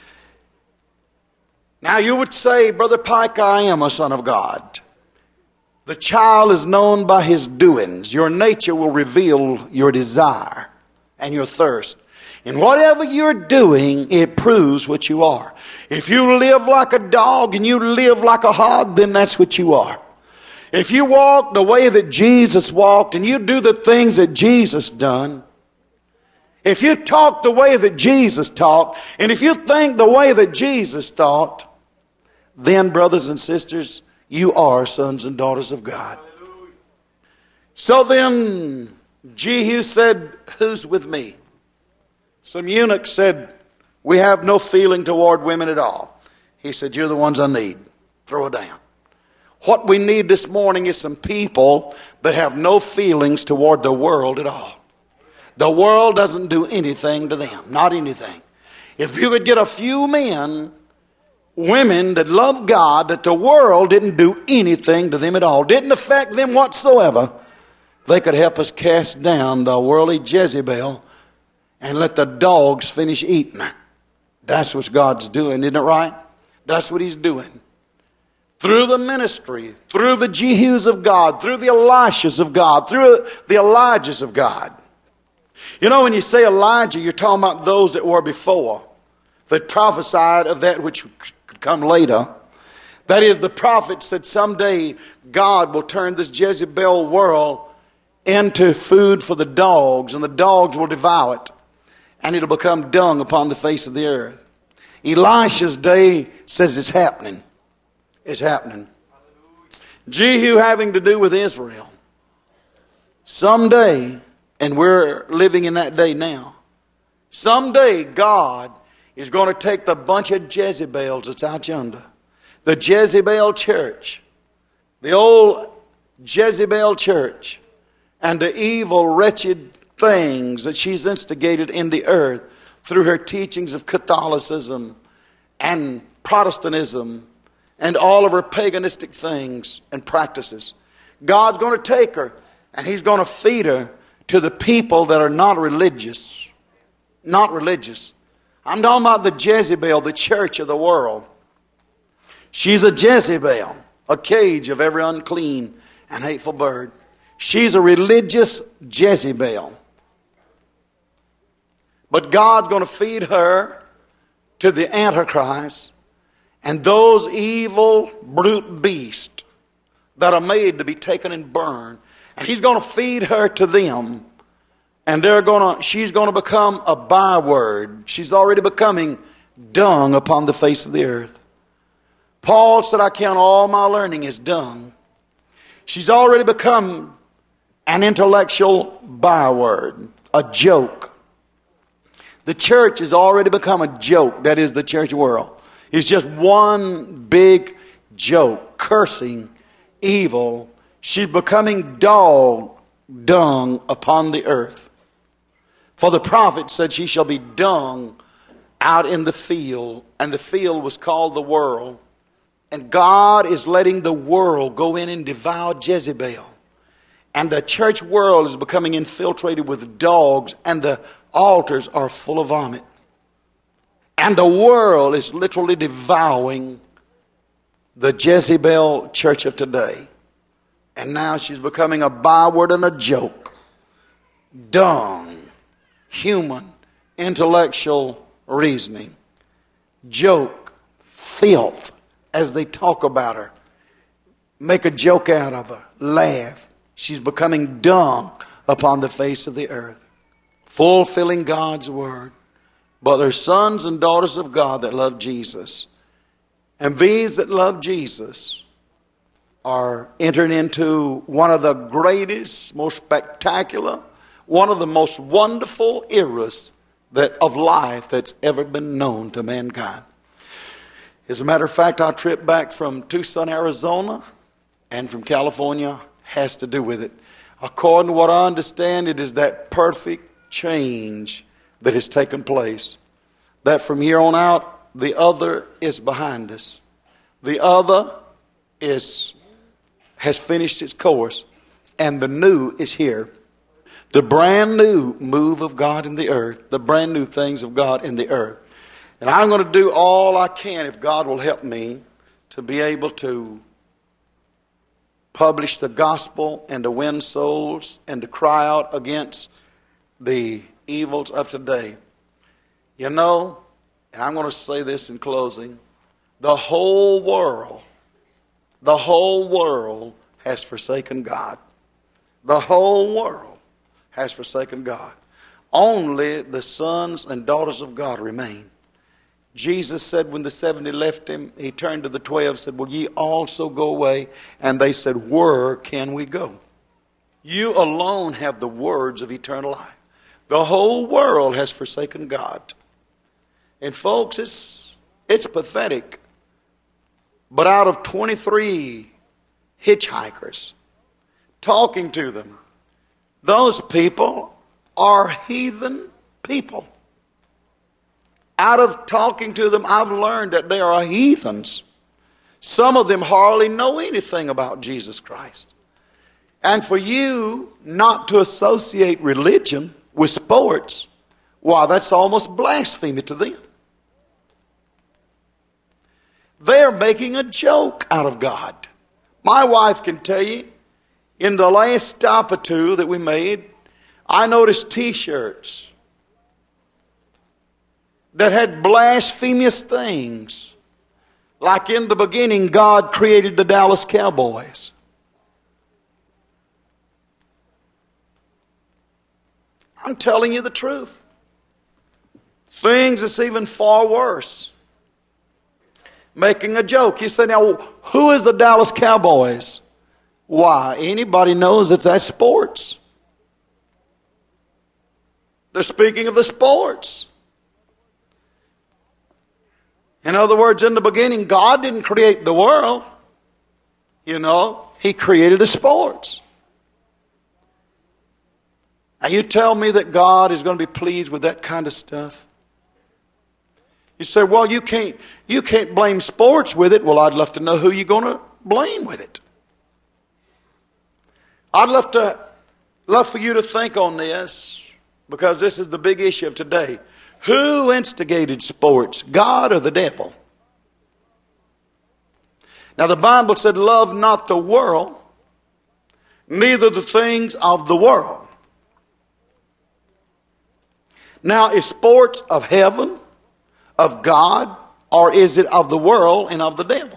Now you would say, Brother Pike, I am a son of God. The child is known by his doings. Your nature will reveal your desire and your thirst. And whatever you're doing, it proves what you are. If you live like a dog and you live like a hog, then that's what you are. If you walk the way that Jesus walked and you do the things that Jesus done, if you talk the way that Jesus talked, and if you think the way that Jesus thought, then, brothers and sisters, you are sons and daughters of God. So then, Jehu said, who's with me? Some eunuchs said, we have no feeling toward women at all. He said, you're the ones I need. Throw it down. What we need this morning is some people that have no feelings toward the world at all. The world doesn't do anything to them. Not anything. If you could get a few men, women that love God, that the world didn't do anything to them at all, didn't affect them whatsoever, they could help us cast down the worldly Jezebel and let the dogs finish eating her. That's what God's doing, isn't it right? That's what he's doing. Through the ministry, through the Jehus of God, through the Elishas of God, through the Elijahs of God. You know, when you say Elijah, you're talking about those that were before, that prophesied of that which could come later. That is, the prophet said someday God will turn this Jezebel world into food for the dogs, and the dogs will devour it, and it'll become dung upon the face of the earth. Elisha's day says it's happening. It's happening. Jehu having to do with Israel. Someday, and we're living in that day now, someday God is going to take the bunch of Jezebels that's out yonder, the Jezebel church, the old Jezebel church, and the evil, wretched things that she's instigated in the earth through her teachings of Catholicism and Protestantism and all of her paganistic things and practices. God's going to take her and He's going to feed her to the people that are not religious. Not religious. I'm talking about the Jezebel, the church of the world. She's a Jezebel, a cage of every unclean and hateful bird. She's a religious Jezebel. But God's going to feed her to the Antichrist and those evil brute beasts that are made to be taken and burned. And He's going to feed her to them. And they're going to, she's going to become a byword. She's already becoming dung upon the face of the earth. Paul said, I count all my learning as dung. She's already become an intellectual byword, a joke. The church has already become a joke. That is the church world. It's just one big joke, cursing, evil. She's becoming dog dung upon the earth. For the prophet said she shall be dung out in the field. And the field was called the world. And God is letting the world go in and devour Jezebel. And the church world is becoming infiltrated with dogs. And the altars are full of vomit. And the world is literally devouring the Jezebel church of today. And now she's becoming a byword and a joke. Dung. Human. Intellectual reasoning. Joke. Filth. As they talk about her. Make a joke out of her. Laugh. She's becoming dung upon the face of the earth. Fulfilling God's word. But they're sons and daughters of God that love Jesus. And these that love Jesus are entering into one of the greatest, most spectacular, one of the most wonderful eras that of life that's ever been known to mankind. As a matter of fact, our trip back from Tucson, Arizona, and from California has to do with it. According to what I understand, it is that perfect change that has taken place. That from here on out, the other is behind us. The other is has finished its course, and the new is here. The brand new move of God in the earth, the brand new things of God in the earth. And I'm going to do all I can, if God will help me, to be able to publish the gospel and to win souls and to cry out against the evils of today. You know, and I'm going to say this in closing, the whole world, the whole world has forsaken God. The whole world has forsaken God. Only the sons and daughters of God remain. Jesus said when the seventy left him, he turned to the twelve and said, will ye also go away? And they said, where can we go? You alone have the words of eternal life. The whole world has forsaken God. And folks, it's, it's pathetic. But out of twenty-three hitchhikers talking to them, those people are heathen people. Out of talking to them, I've learned that they are heathens. Some of them hardly know anything about Jesus Christ. And for you not to associate religion with sports, why, that's almost blasphemy to them. They're making a joke out of God. My wife can tell you, in the last stop or two that we made, I noticed T-shirts that had blasphemous things. Like in the beginning, God created the Dallas Cowboys. I'm telling you the truth. Things that's even far worse. Making a joke. You say, now, who is the Dallas Cowboys? Why? Anybody knows it's that sports. They're speaking of the sports. In other words, in the beginning, God didn't create the world. You know, He created the sports. Now you tell me that God is going to be pleased with that kind of stuff? You say, well, you can't, you can't blame sports with it. Well, I'd love to know who you're going to blame with it. I'd love to, love for you to think on this, because this is the big issue of today. Who instigated sports, God or the devil? Now the Bible said, love not the world, neither the things of the world. Now is sports of heaven, of God, or is it of the world and of the devil?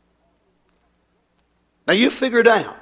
Now you figure it out.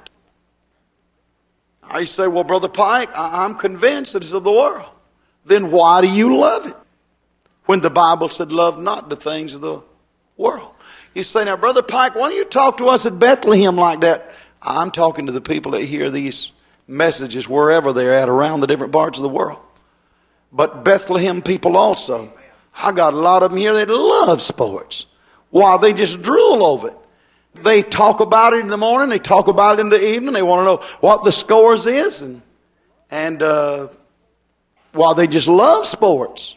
I say, well, Brother Pike, I'm convinced that it's of the world. Then why do you love it? When the Bible said, love not the things of the world. You say, now, Brother Pike, why don't you talk to us at Bethlehem like that? I'm talking to the people that hear these messages wherever they're at around the different parts of the world. But Bethlehem people also. I got a lot of them here that love sports. Why? They just drool over it. They talk about it in the morning. They talk about it in the evening. They want to know what the scores is. And, and uh, while they just love sports.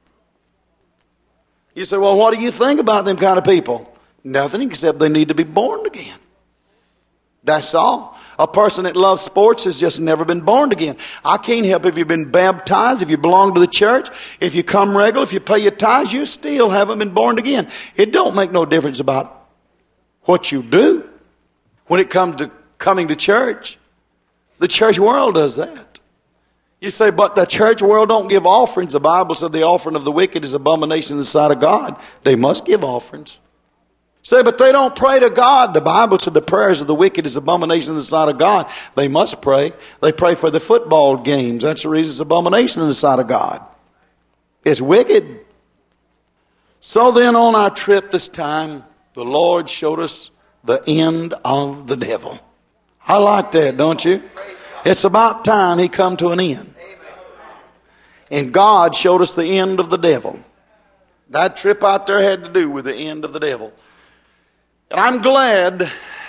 You say, well, what do you think about them kind of people? Nothing except they need to be born again. That's all. A person that loves sports has just never been born again. I can't help if you've been baptized, if you belong to the church, if you come regular, if you pay your tithes, you still haven't been born again. It don't make no difference about what you do when it comes to coming to church. The church world does that. You say, but the church world don't give offerings. The Bible said the offering of the wicked is abomination in the sight of God. They must give offerings. Say, but they don't pray to God. The Bible said the prayers of the wicked is abomination in the sight of God. They must pray. They pray for the football games. That's the reason it's abomination in the sight of God. It's wicked. So then on our trip this time, the Lord showed us the end of the devil. I like that, don't you? It's about time he come to an end. And God showed us the end of the devil. That trip out there had to do with the end of the devil. And I'm glad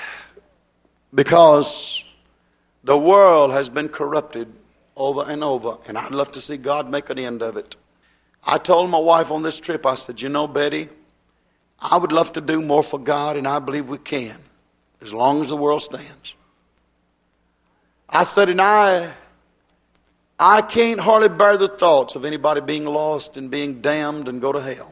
because the world has been corrupted over and over. And I'd love to see God make an end of it. I told my wife on this trip, I said, you know, Betty, I would love to do more for God, and I believe we can, as long as the world stands. I said, and I, I can't hardly bear the thoughts of anybody being lost and being damned and go to hell.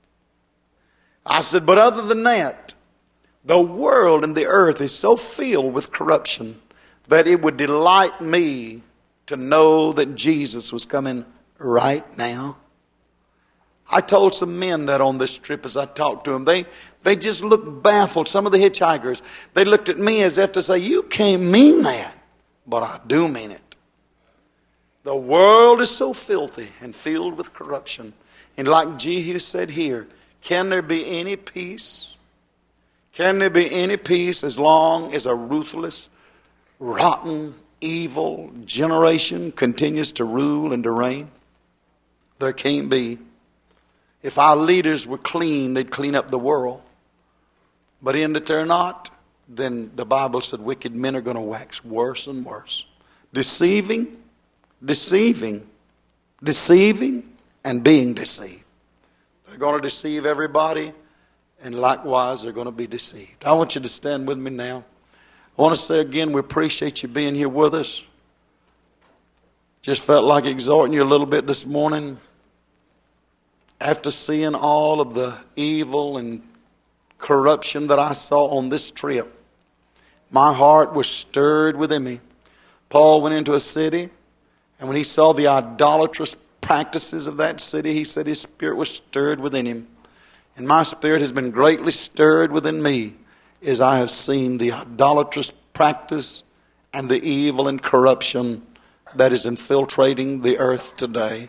I said, but other than that, the world and the earth is so filled with corruption that it would delight me to know that Jesus was coming right now. I told some men that on this trip as I talked to them. They, they just looked baffled. Some of the hitchhikers, they looked at me as if to say, you can't mean that. But I do mean it. The world is so filthy and filled with corruption. And like Jehu said here, can there be any peace? Can there be any peace as long as a ruthless, rotten, evil generation continues to rule and to reign? There can't be. If our leaders were clean, they'd clean up the world. But in that they're not, then the Bible said wicked men are going to wax worse and worse. Deceiving, deceiving, deceiving, and being deceived. They're going to deceive everybody, and likewise they're going to be deceived. I want you to stand with me now. I want to say again, we appreciate you being here with us. Just felt like exhorting you a little bit this morning. After seeing all of the evil and corruption that I saw on this trip, my heart was stirred within me. Paul went into a city, and when he saw the idolatrous practices of that city, he said his spirit was stirred within him. And my spirit has been greatly stirred within me as I have seen the idolatrous practice and the evil and corruption that is infiltrating the earth today.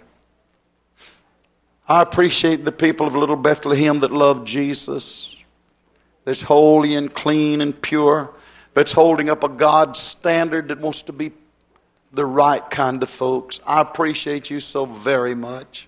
I appreciate the people of Little Bethlehem that love Jesus, that's holy and clean and pure. that's holding up a God standard that wants to be the right kind of folks. I appreciate you so very much.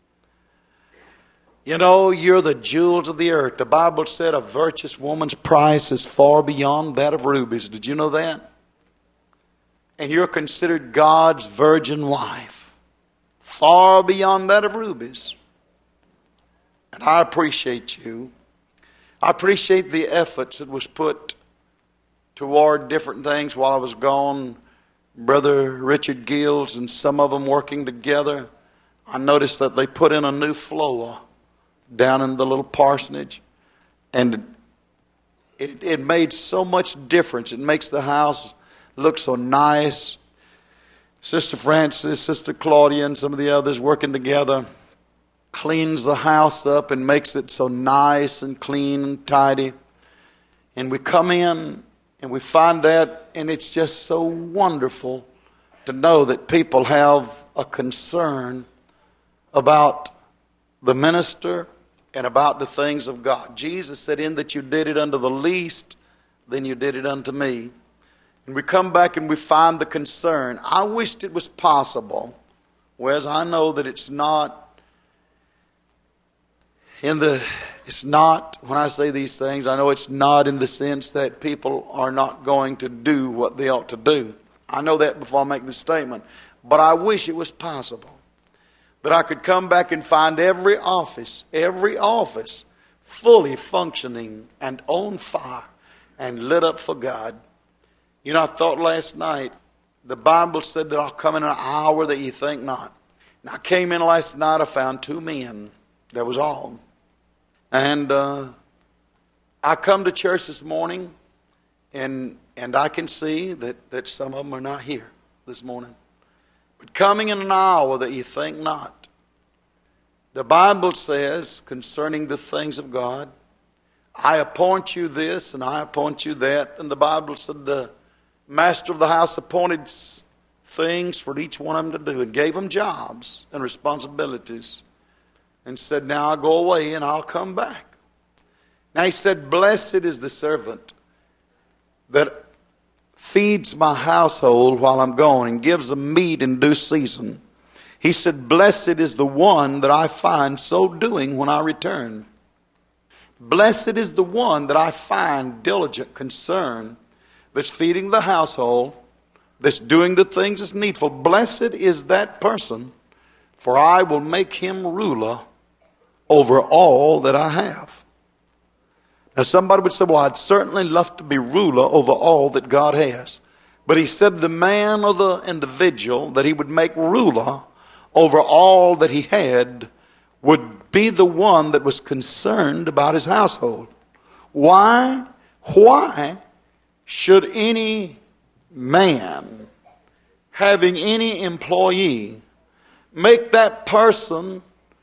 You know, you're the jewels of the earth. The Bible said a virtuous woman's price is far beyond that of rubies. Did you know that? And you're considered God's virgin wife. Far beyond that of rubies. And I appreciate you. I appreciate the efforts that was put toward different things while I was gone. Brother Richard Gills and some of them working together. I noticed that they put in a new floor down in the little parsonage, and it, it made so much difference. It makes the house look so nice. Sister Francis, Sister Claudia, and some of the others working together cleans the house up and makes it so nice and clean and tidy. And we come in and we find that, and it's just so wonderful to know that people have a concern about the minister and about the things of God. Jesus said, in that you did it unto the least, then you did it unto me. And we come back and we find the concern. I wished it was possible, whereas I know that it's not in the, it's not, when I say these things, I know it's not in the sense that people are not going to do what they ought to do. I know that before I make the statement. But I wish it was possible that I could come back and find every office, every office fully functioning and on fire and lit up for God. You know, I thought last night, the Bible said that I'll come in an hour that you think not. And I came in last night, I found two men. That was all. And uh, I come to church this morning, and and I can see that, that some of them are not here this morning. But coming in an hour that you think not. The Bible says concerning the things of God, I appoint you this and I appoint you that. And the Bible said the master of the house appointed things for each one of them to do and gave them jobs and responsibilities. And said, now I'll go away and I'll come back. Now he said, blessed is the servant that feeds my household while I'm gone and gives them meat in due season. He said, blessed is the one that I find so doing when I return. Blessed is the one that I find diligent concern, that's feeding the household, that's doing the things that's needful. Blessed is that person, for I will make him ruler over all that I have. Now somebody would say, well, I'd certainly love to be ruler over all that God has. But he said the man or the individual that he would make ruler over all that he had would be the one that was concerned about his household. Why? Why should any man having any employee make that person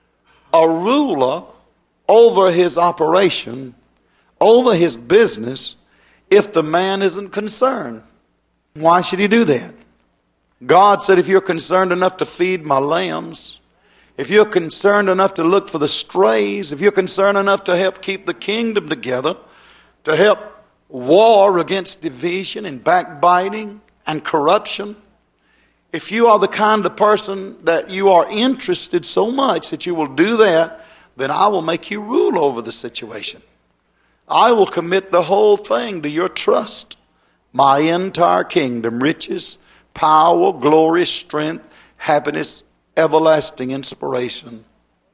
a ruler over his operation, over his business, if the man isn't concerned? Why should he do that? God said, if you're concerned enough to feed my lambs, if you're concerned enough to look for the strays, if you're concerned enough to help keep the kingdom together, to help war against division and backbiting and corruption, if you are the kind of person that you are interested so much that you will do that, then I will make you rule over the situation. I will commit the whole thing to your trust. My entire kingdom, riches, power, glory, strength, happiness, everlasting inspiration.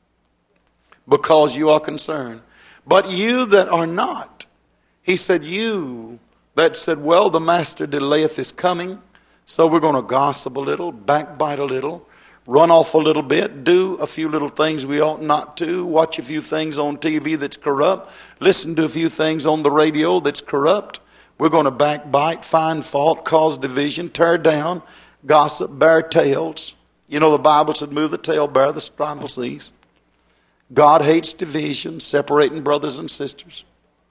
Because you are concerned. But you that are not, he said, you that said, well, the master delayeth his coming, so we're going to gossip a little, backbite a little, run off a little bit, do a few little things we ought not to, watch a few things on T V that's corrupt, listen to a few things on the radio that's corrupt. We're going to backbite, find fault, cause division, tear down, gossip, bear tales. You know the Bible said, move the tail, bear the strife cease. God hates division, separating brothers and sisters.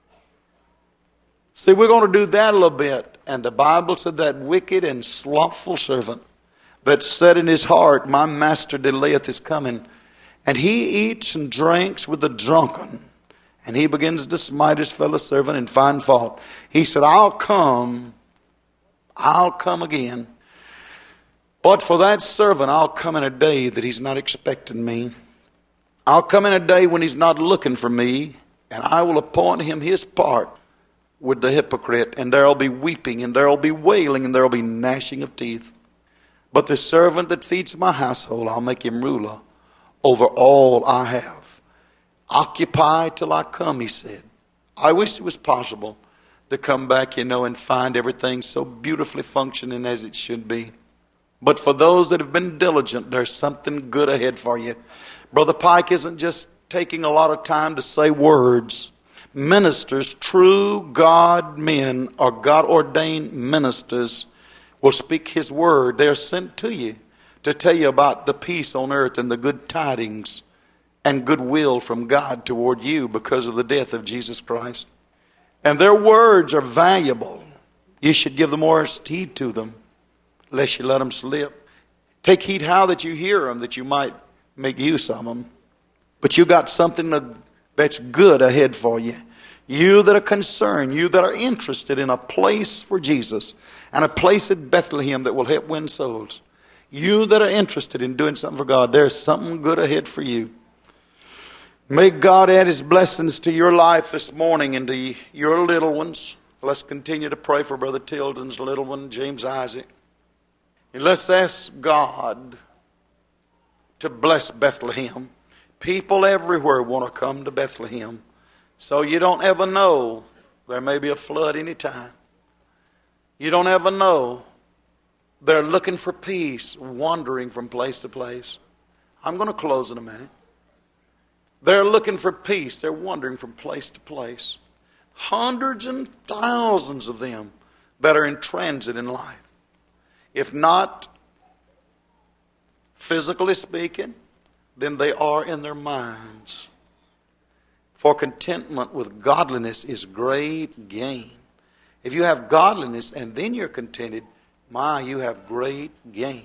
See, we're going to do that a little bit. And the Bible said that wicked and slothful servant that said in his heart, my master delayeth his coming. And he eats and drinks with the drunken and he begins to smite his fellow servant and find fault. He said, I'll come, I'll come again. But for that servant, I'll come in a day that he's not expecting me. I'll come in a day when he's not looking for me, and I will appoint him his part with the hypocrite, and there'll be weeping, and there'll be wailing, and there'll be gnashing of teeth. But the servant that feeds my household, I'll make him ruler over all I have. Occupy till I come, he said. I wish it was possible to come back, you know, and find everything so beautifully functioning as it should be. But for those that have been diligent, there's something good ahead for you. Brother Pike isn't just taking a lot of time to say words. Ministers, true God men or God-ordained ministers will speak his word. They are sent to you to tell you about the peace on earth and the good tidings and goodwill from God toward you because of the death of Jesus Christ. And their words are valuable. You should give the more heed to them, lest you let them slip. Take heed how that you hear them, that you might make use of them. But you got something that's good ahead for you. You that are concerned, you that are interested in a place for Jesus and a place at Bethlehem that will help win souls. You that are interested in doing something for God, there's something good ahead for you. May God add his blessings to your life this morning and to your little ones. Let's continue to pray for Brother Tilden's little one, James Isaac. And let's ask God to bless Bethlehem. People everywhere want to come to Bethlehem. So you don't ever know. There may be a flood any time. You don't ever know. They're looking for peace, wandering from place to place. I'm going to close in a minute. They're looking for peace. They're wandering from place to place. Hundreds and thousands of them that are in transit in life. If not physically speaking, then they are in their minds. For contentment with godliness is great gain. If you have godliness and then you're contented, my, you have great gain.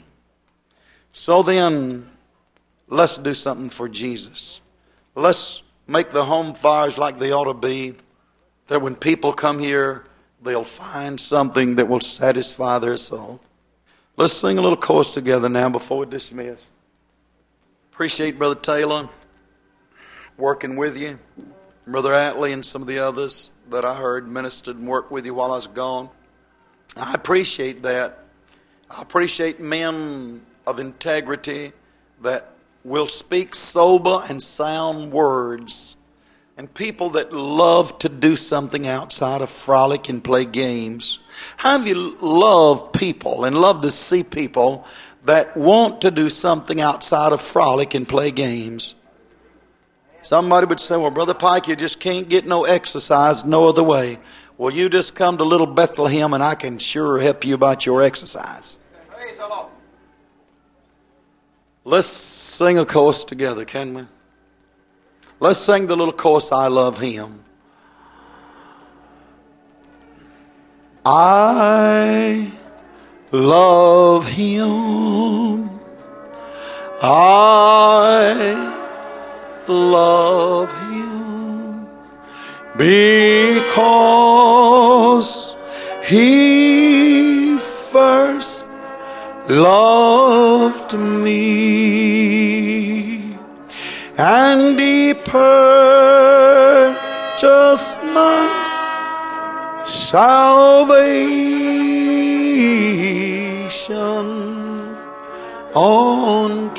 So then, let's do something for Jesus. Let's make the home fires like they ought to be. That when people come here, they'll find something that will satisfy their soul. Let's sing a little chorus together now before we dismiss. Appreciate Brother Taylor working with you. Brother Atlee and some of the others that I heard ministered and worked with you while I was gone. I appreciate that. I appreciate men of integrity that will speak sober and sound words. And people that love to do something outside of frolic and play games. How many of you love people and love to see people that want to do something outside of frolic and play games? Somebody would say, well, Brother Pike, you just can't get no exercise no other way. Well, you just come to Little Bethlehem and I can sure help you about your exercise. Praise the Lord. Let's sing a chorus together, can we? Let's sing the little chorus, I love him. I love him. I love him because he first loved me and he purchased my salvation on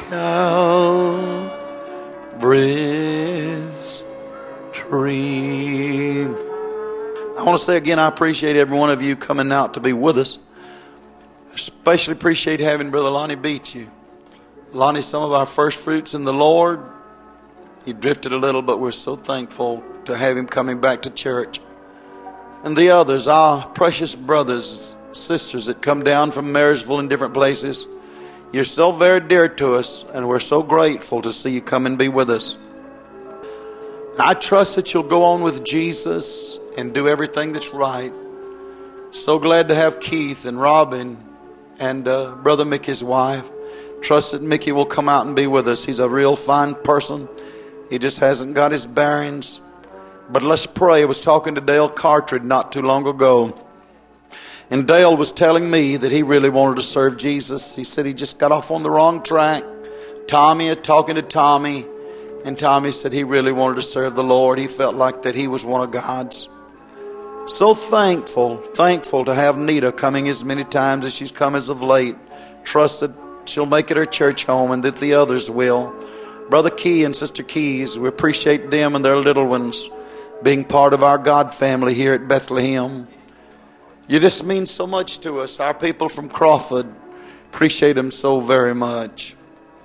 Calvary's tree. I want to say again, I appreciate every one of you coming out to be with us. Especially appreciate having Brother Lonnie beat you. Lonnie's some of our first fruits in the Lord. He drifted a little, but we're so thankful to have him coming back to church. And the others, our precious brothers, sisters that come down from Marysville and different places. You're so very dear to us, and we're so grateful to see you come and be with us. I trust that you'll go on with Jesus and do everything that's right. So glad to have Keith and Robin and uh, Brother Mickey's wife. Trust that Mickey will come out and be with us. He's a real fine person. He just hasn't got his bearings. But let's pray. I was talking to Dale Cartridge not too long ago. And Dale was telling me that he really wanted to serve Jesus. He said he just got off on the wrong track. Tommy had talking to Tommy. And Tommy said he really wanted to serve the Lord. He felt like that he was one of God's. So thankful, thankful to have Nita coming as many times as she's come as of late. Trust that she'll make it her church home and that the others will. Brother Key and Sister Keys, we appreciate them and their little ones being part of our God family here at Bethlehem. You just mean so much to us. Our people from Crawford appreciate them so very much.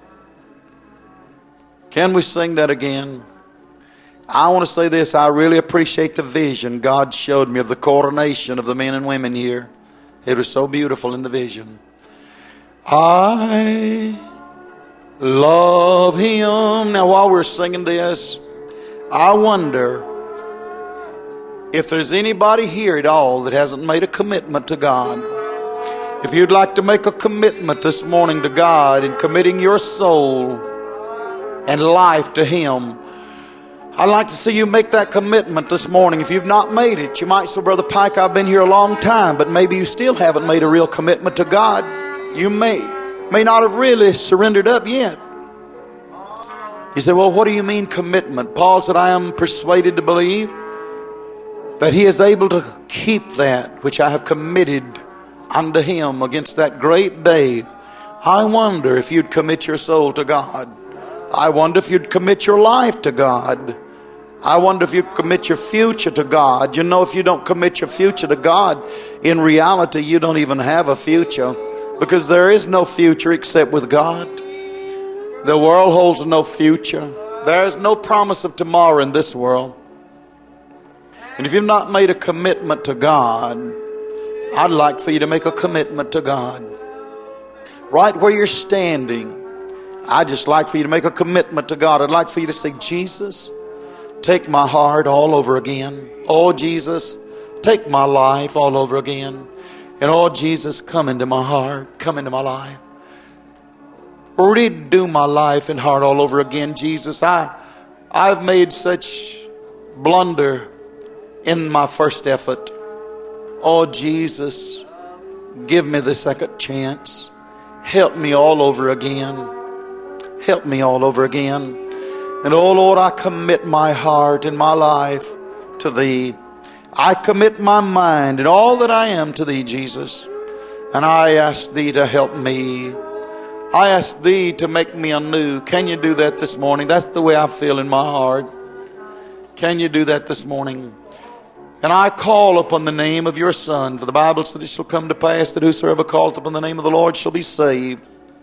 Can we sing that again? I want to say this. I really appreciate the vision God showed me of the coronation of the men and women here. It was so beautiful in the vision. I love Him. Now while we're singing this, I wonder if there's anybody here at all that hasn't made a commitment to God. If you'd like to make a commitment this morning to God in committing your soul and life to Him, I'd like to see you make that commitment this morning. If you've not made it, you might say, Brother Pike, I've been here a long time, but maybe you still haven't made a real commitment to God. You may, may not have really surrendered up yet. You say, well, what do you mean commitment? Paul said, I am persuaded to believe that He is able to keep that which I have committed unto Him against that great day. I wonder if you'd commit your soul to God. I wonder if you'd commit your life to God. I wonder if you'd commit your future to God. You know, if you don't commit your future to God, in reality, you don't even have a future, because there is no future except with God. The world holds no future. There is no promise of tomorrow in this world. And if you've not made a commitment to God, I'd like for you to make a commitment to God. Right where you're standing, I'd just like for you to make a commitment to God. I'd like for you to say, Jesus, take my heart all over again. Oh, Jesus, take my life all over again. And oh, Jesus, come into my heart. Come into my life. Redo my life and heart all over again, Jesus. I, I've made such blunder in my first effort. Oh, Jesus, give me the second chance. Help me all over again. Help me all over again. And oh, Lord, I commit my heart and my life to Thee. I commit my mind and all that I am to Thee, Jesus. And I ask Thee to help me. I ask Thee to make me anew. Can you do that this morning? That's the way I feel in my heart. Can you do that this morning? And I call upon the name of your Son, for the Bible said it shall come to pass that whosoever calls upon the name of the Lord shall be saved.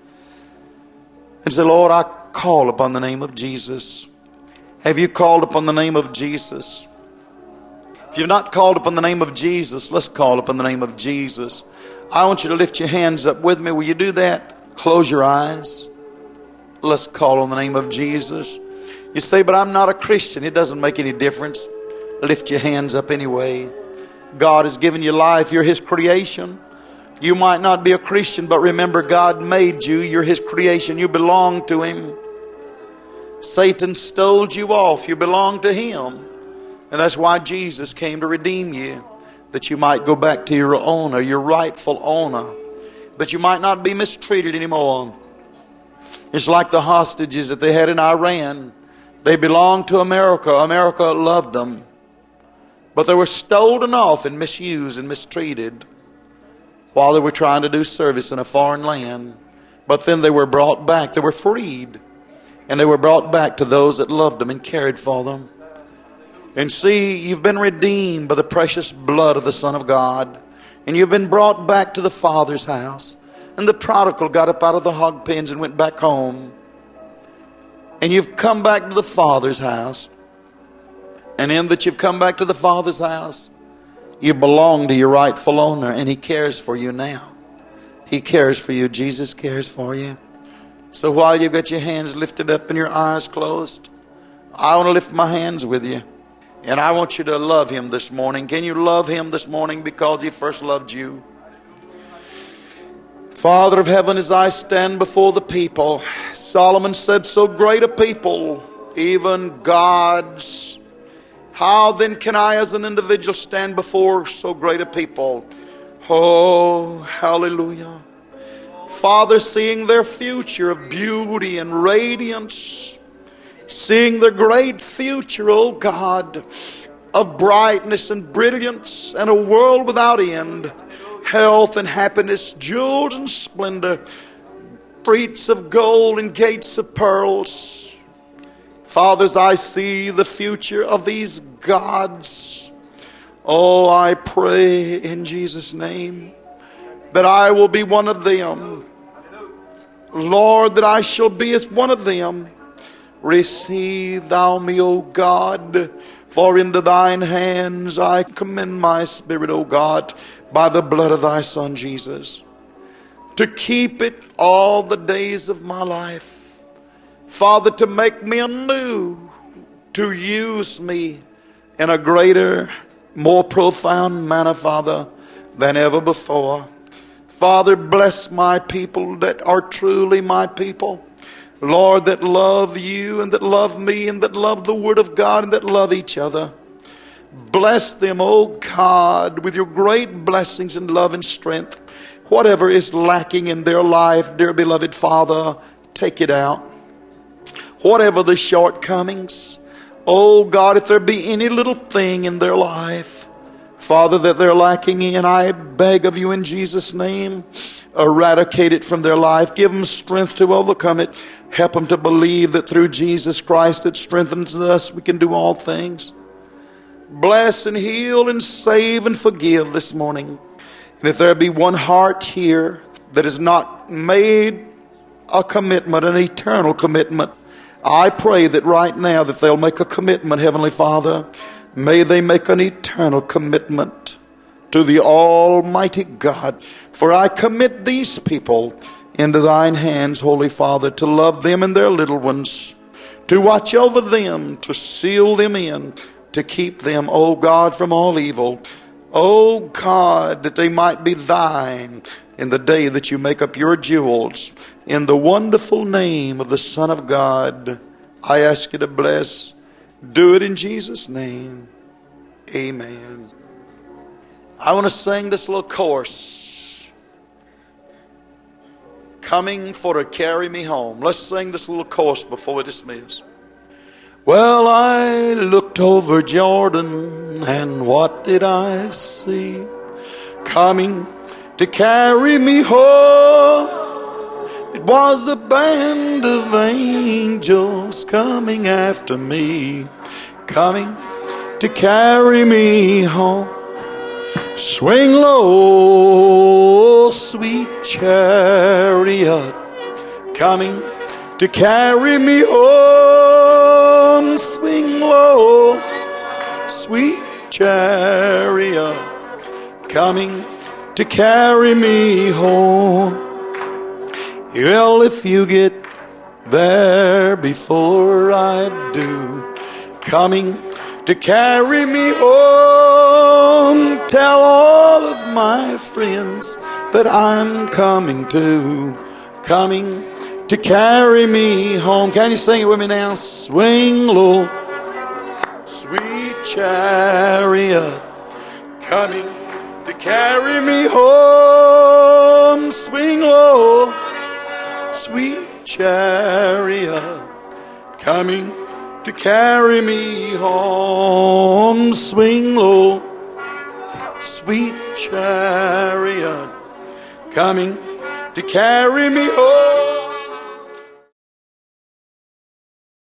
And say, Lord, I call upon the name of Jesus. Have you called upon the name of Jesus? If you've not called upon the name of Jesus, let's call upon the name of Jesus. I want you to lift your hands up with me. Will you do that? Close your eyes. Let's call on the name of Jesus. You say, but I'm not a Christian. It doesn't make any difference. Lift your hands up anyway. God has given you life. You're His creation. You might not be a Christian, but remember, God made you. You're His creation. You belong to Him. Satan stole you off. You belong to him. And that's why Jesus came to redeem you, that you might go back to your owner, your rightful owner, that you might not be mistreated anymore. It's like the hostages that they had in Iran. They belonged to America. America loved them. But they were stolen off and misused and mistreated while they were trying to do service in a foreign land. But then they were brought back. They were freed. And they were brought back to those that loved them and cared for them. And see, you've been redeemed by the precious blood of the Son of God. And you've been brought back to the Father's house. And the prodigal got up out of the hog pens and went back home. And you've come back to the Father's house. And in that you've come back to the Father's house, you belong to your rightful owner. And He cares for you now. He cares for you. Jesus cares for you. So while you've got your hands lifted up and your eyes closed, I want to lift my hands with you. And I want you to love Him this morning. Can you love Him this morning because He first loved you? Father of heaven, as I stand before the people, Solomon said, so great a people, even gods How then can I as an individual stand before so great a people? Oh, hallelujah. Father, seeing their future of beauty and radiance, seeing their great future, oh God, of brightness and brilliance and a world without end, health and happiness, jewels and splendor, streets of gold and gates of pearls. Fathers, I see the future of these gods. Oh, I pray in Jesus' name that I will be one of them. Lord, that I shall be as one of them. Receive thou me, O God, for into thine hands I commend my spirit, O God, by the blood of thy Son Jesus, to keep it all the days of my life. Father, to make me anew, to use me in a greater, more profound manner, Father, than ever before. Father, bless my people that are truly my people. Lord, that love you and that love me and that love the Word of God and that love each other. Bless them, oh God, with your great blessings and love and strength. Whatever is lacking in their life, dear beloved Father, take it out. Whatever the shortcomings, oh God, if there be any little thing in their life, Father, that they're lacking in, I beg of you in Jesus' name, eradicate it from their life. Give them strength to overcome it. Help them to believe that through Jesus Christ that strengthens us, we can do all things. Bless and heal and save and forgive this morning. And if there be one heart here that has not made a commitment, an eternal commitment, I pray that right now that they'll make a commitment, Heavenly Father. May they make an eternal commitment to the Almighty God. For I commit these people into thine hands, Holy Father, to love them and their little ones, to watch over them, to seal them in, to keep them, O God, from all evil. O God, that they might be thine in the day that you make up your jewels. In the wonderful name of the Son of God, I ask you to bless. Do it in Jesus' name. Amen. I want to sing this little chorus. Coming for to carry me home. Let's sing this little chorus before we dismiss. Well, I looked over Jordan, and what did I see? Coming to carry me home. It was a band of angels coming after me, coming to carry me home. Swing low, sweet chariot, coming to carry me home. Swing low, sweet chariot, coming to carry me home. Well, if you get there before I do, coming to carry me home, tell all of my friends that I'm coming to, coming to carry me home. Can you sing it with me now? Swing low, sweet chariot, coming to carry me home. Swing low, sweet chariot, coming to carry me home. Swing low, sweet chariot, coming to carry me home.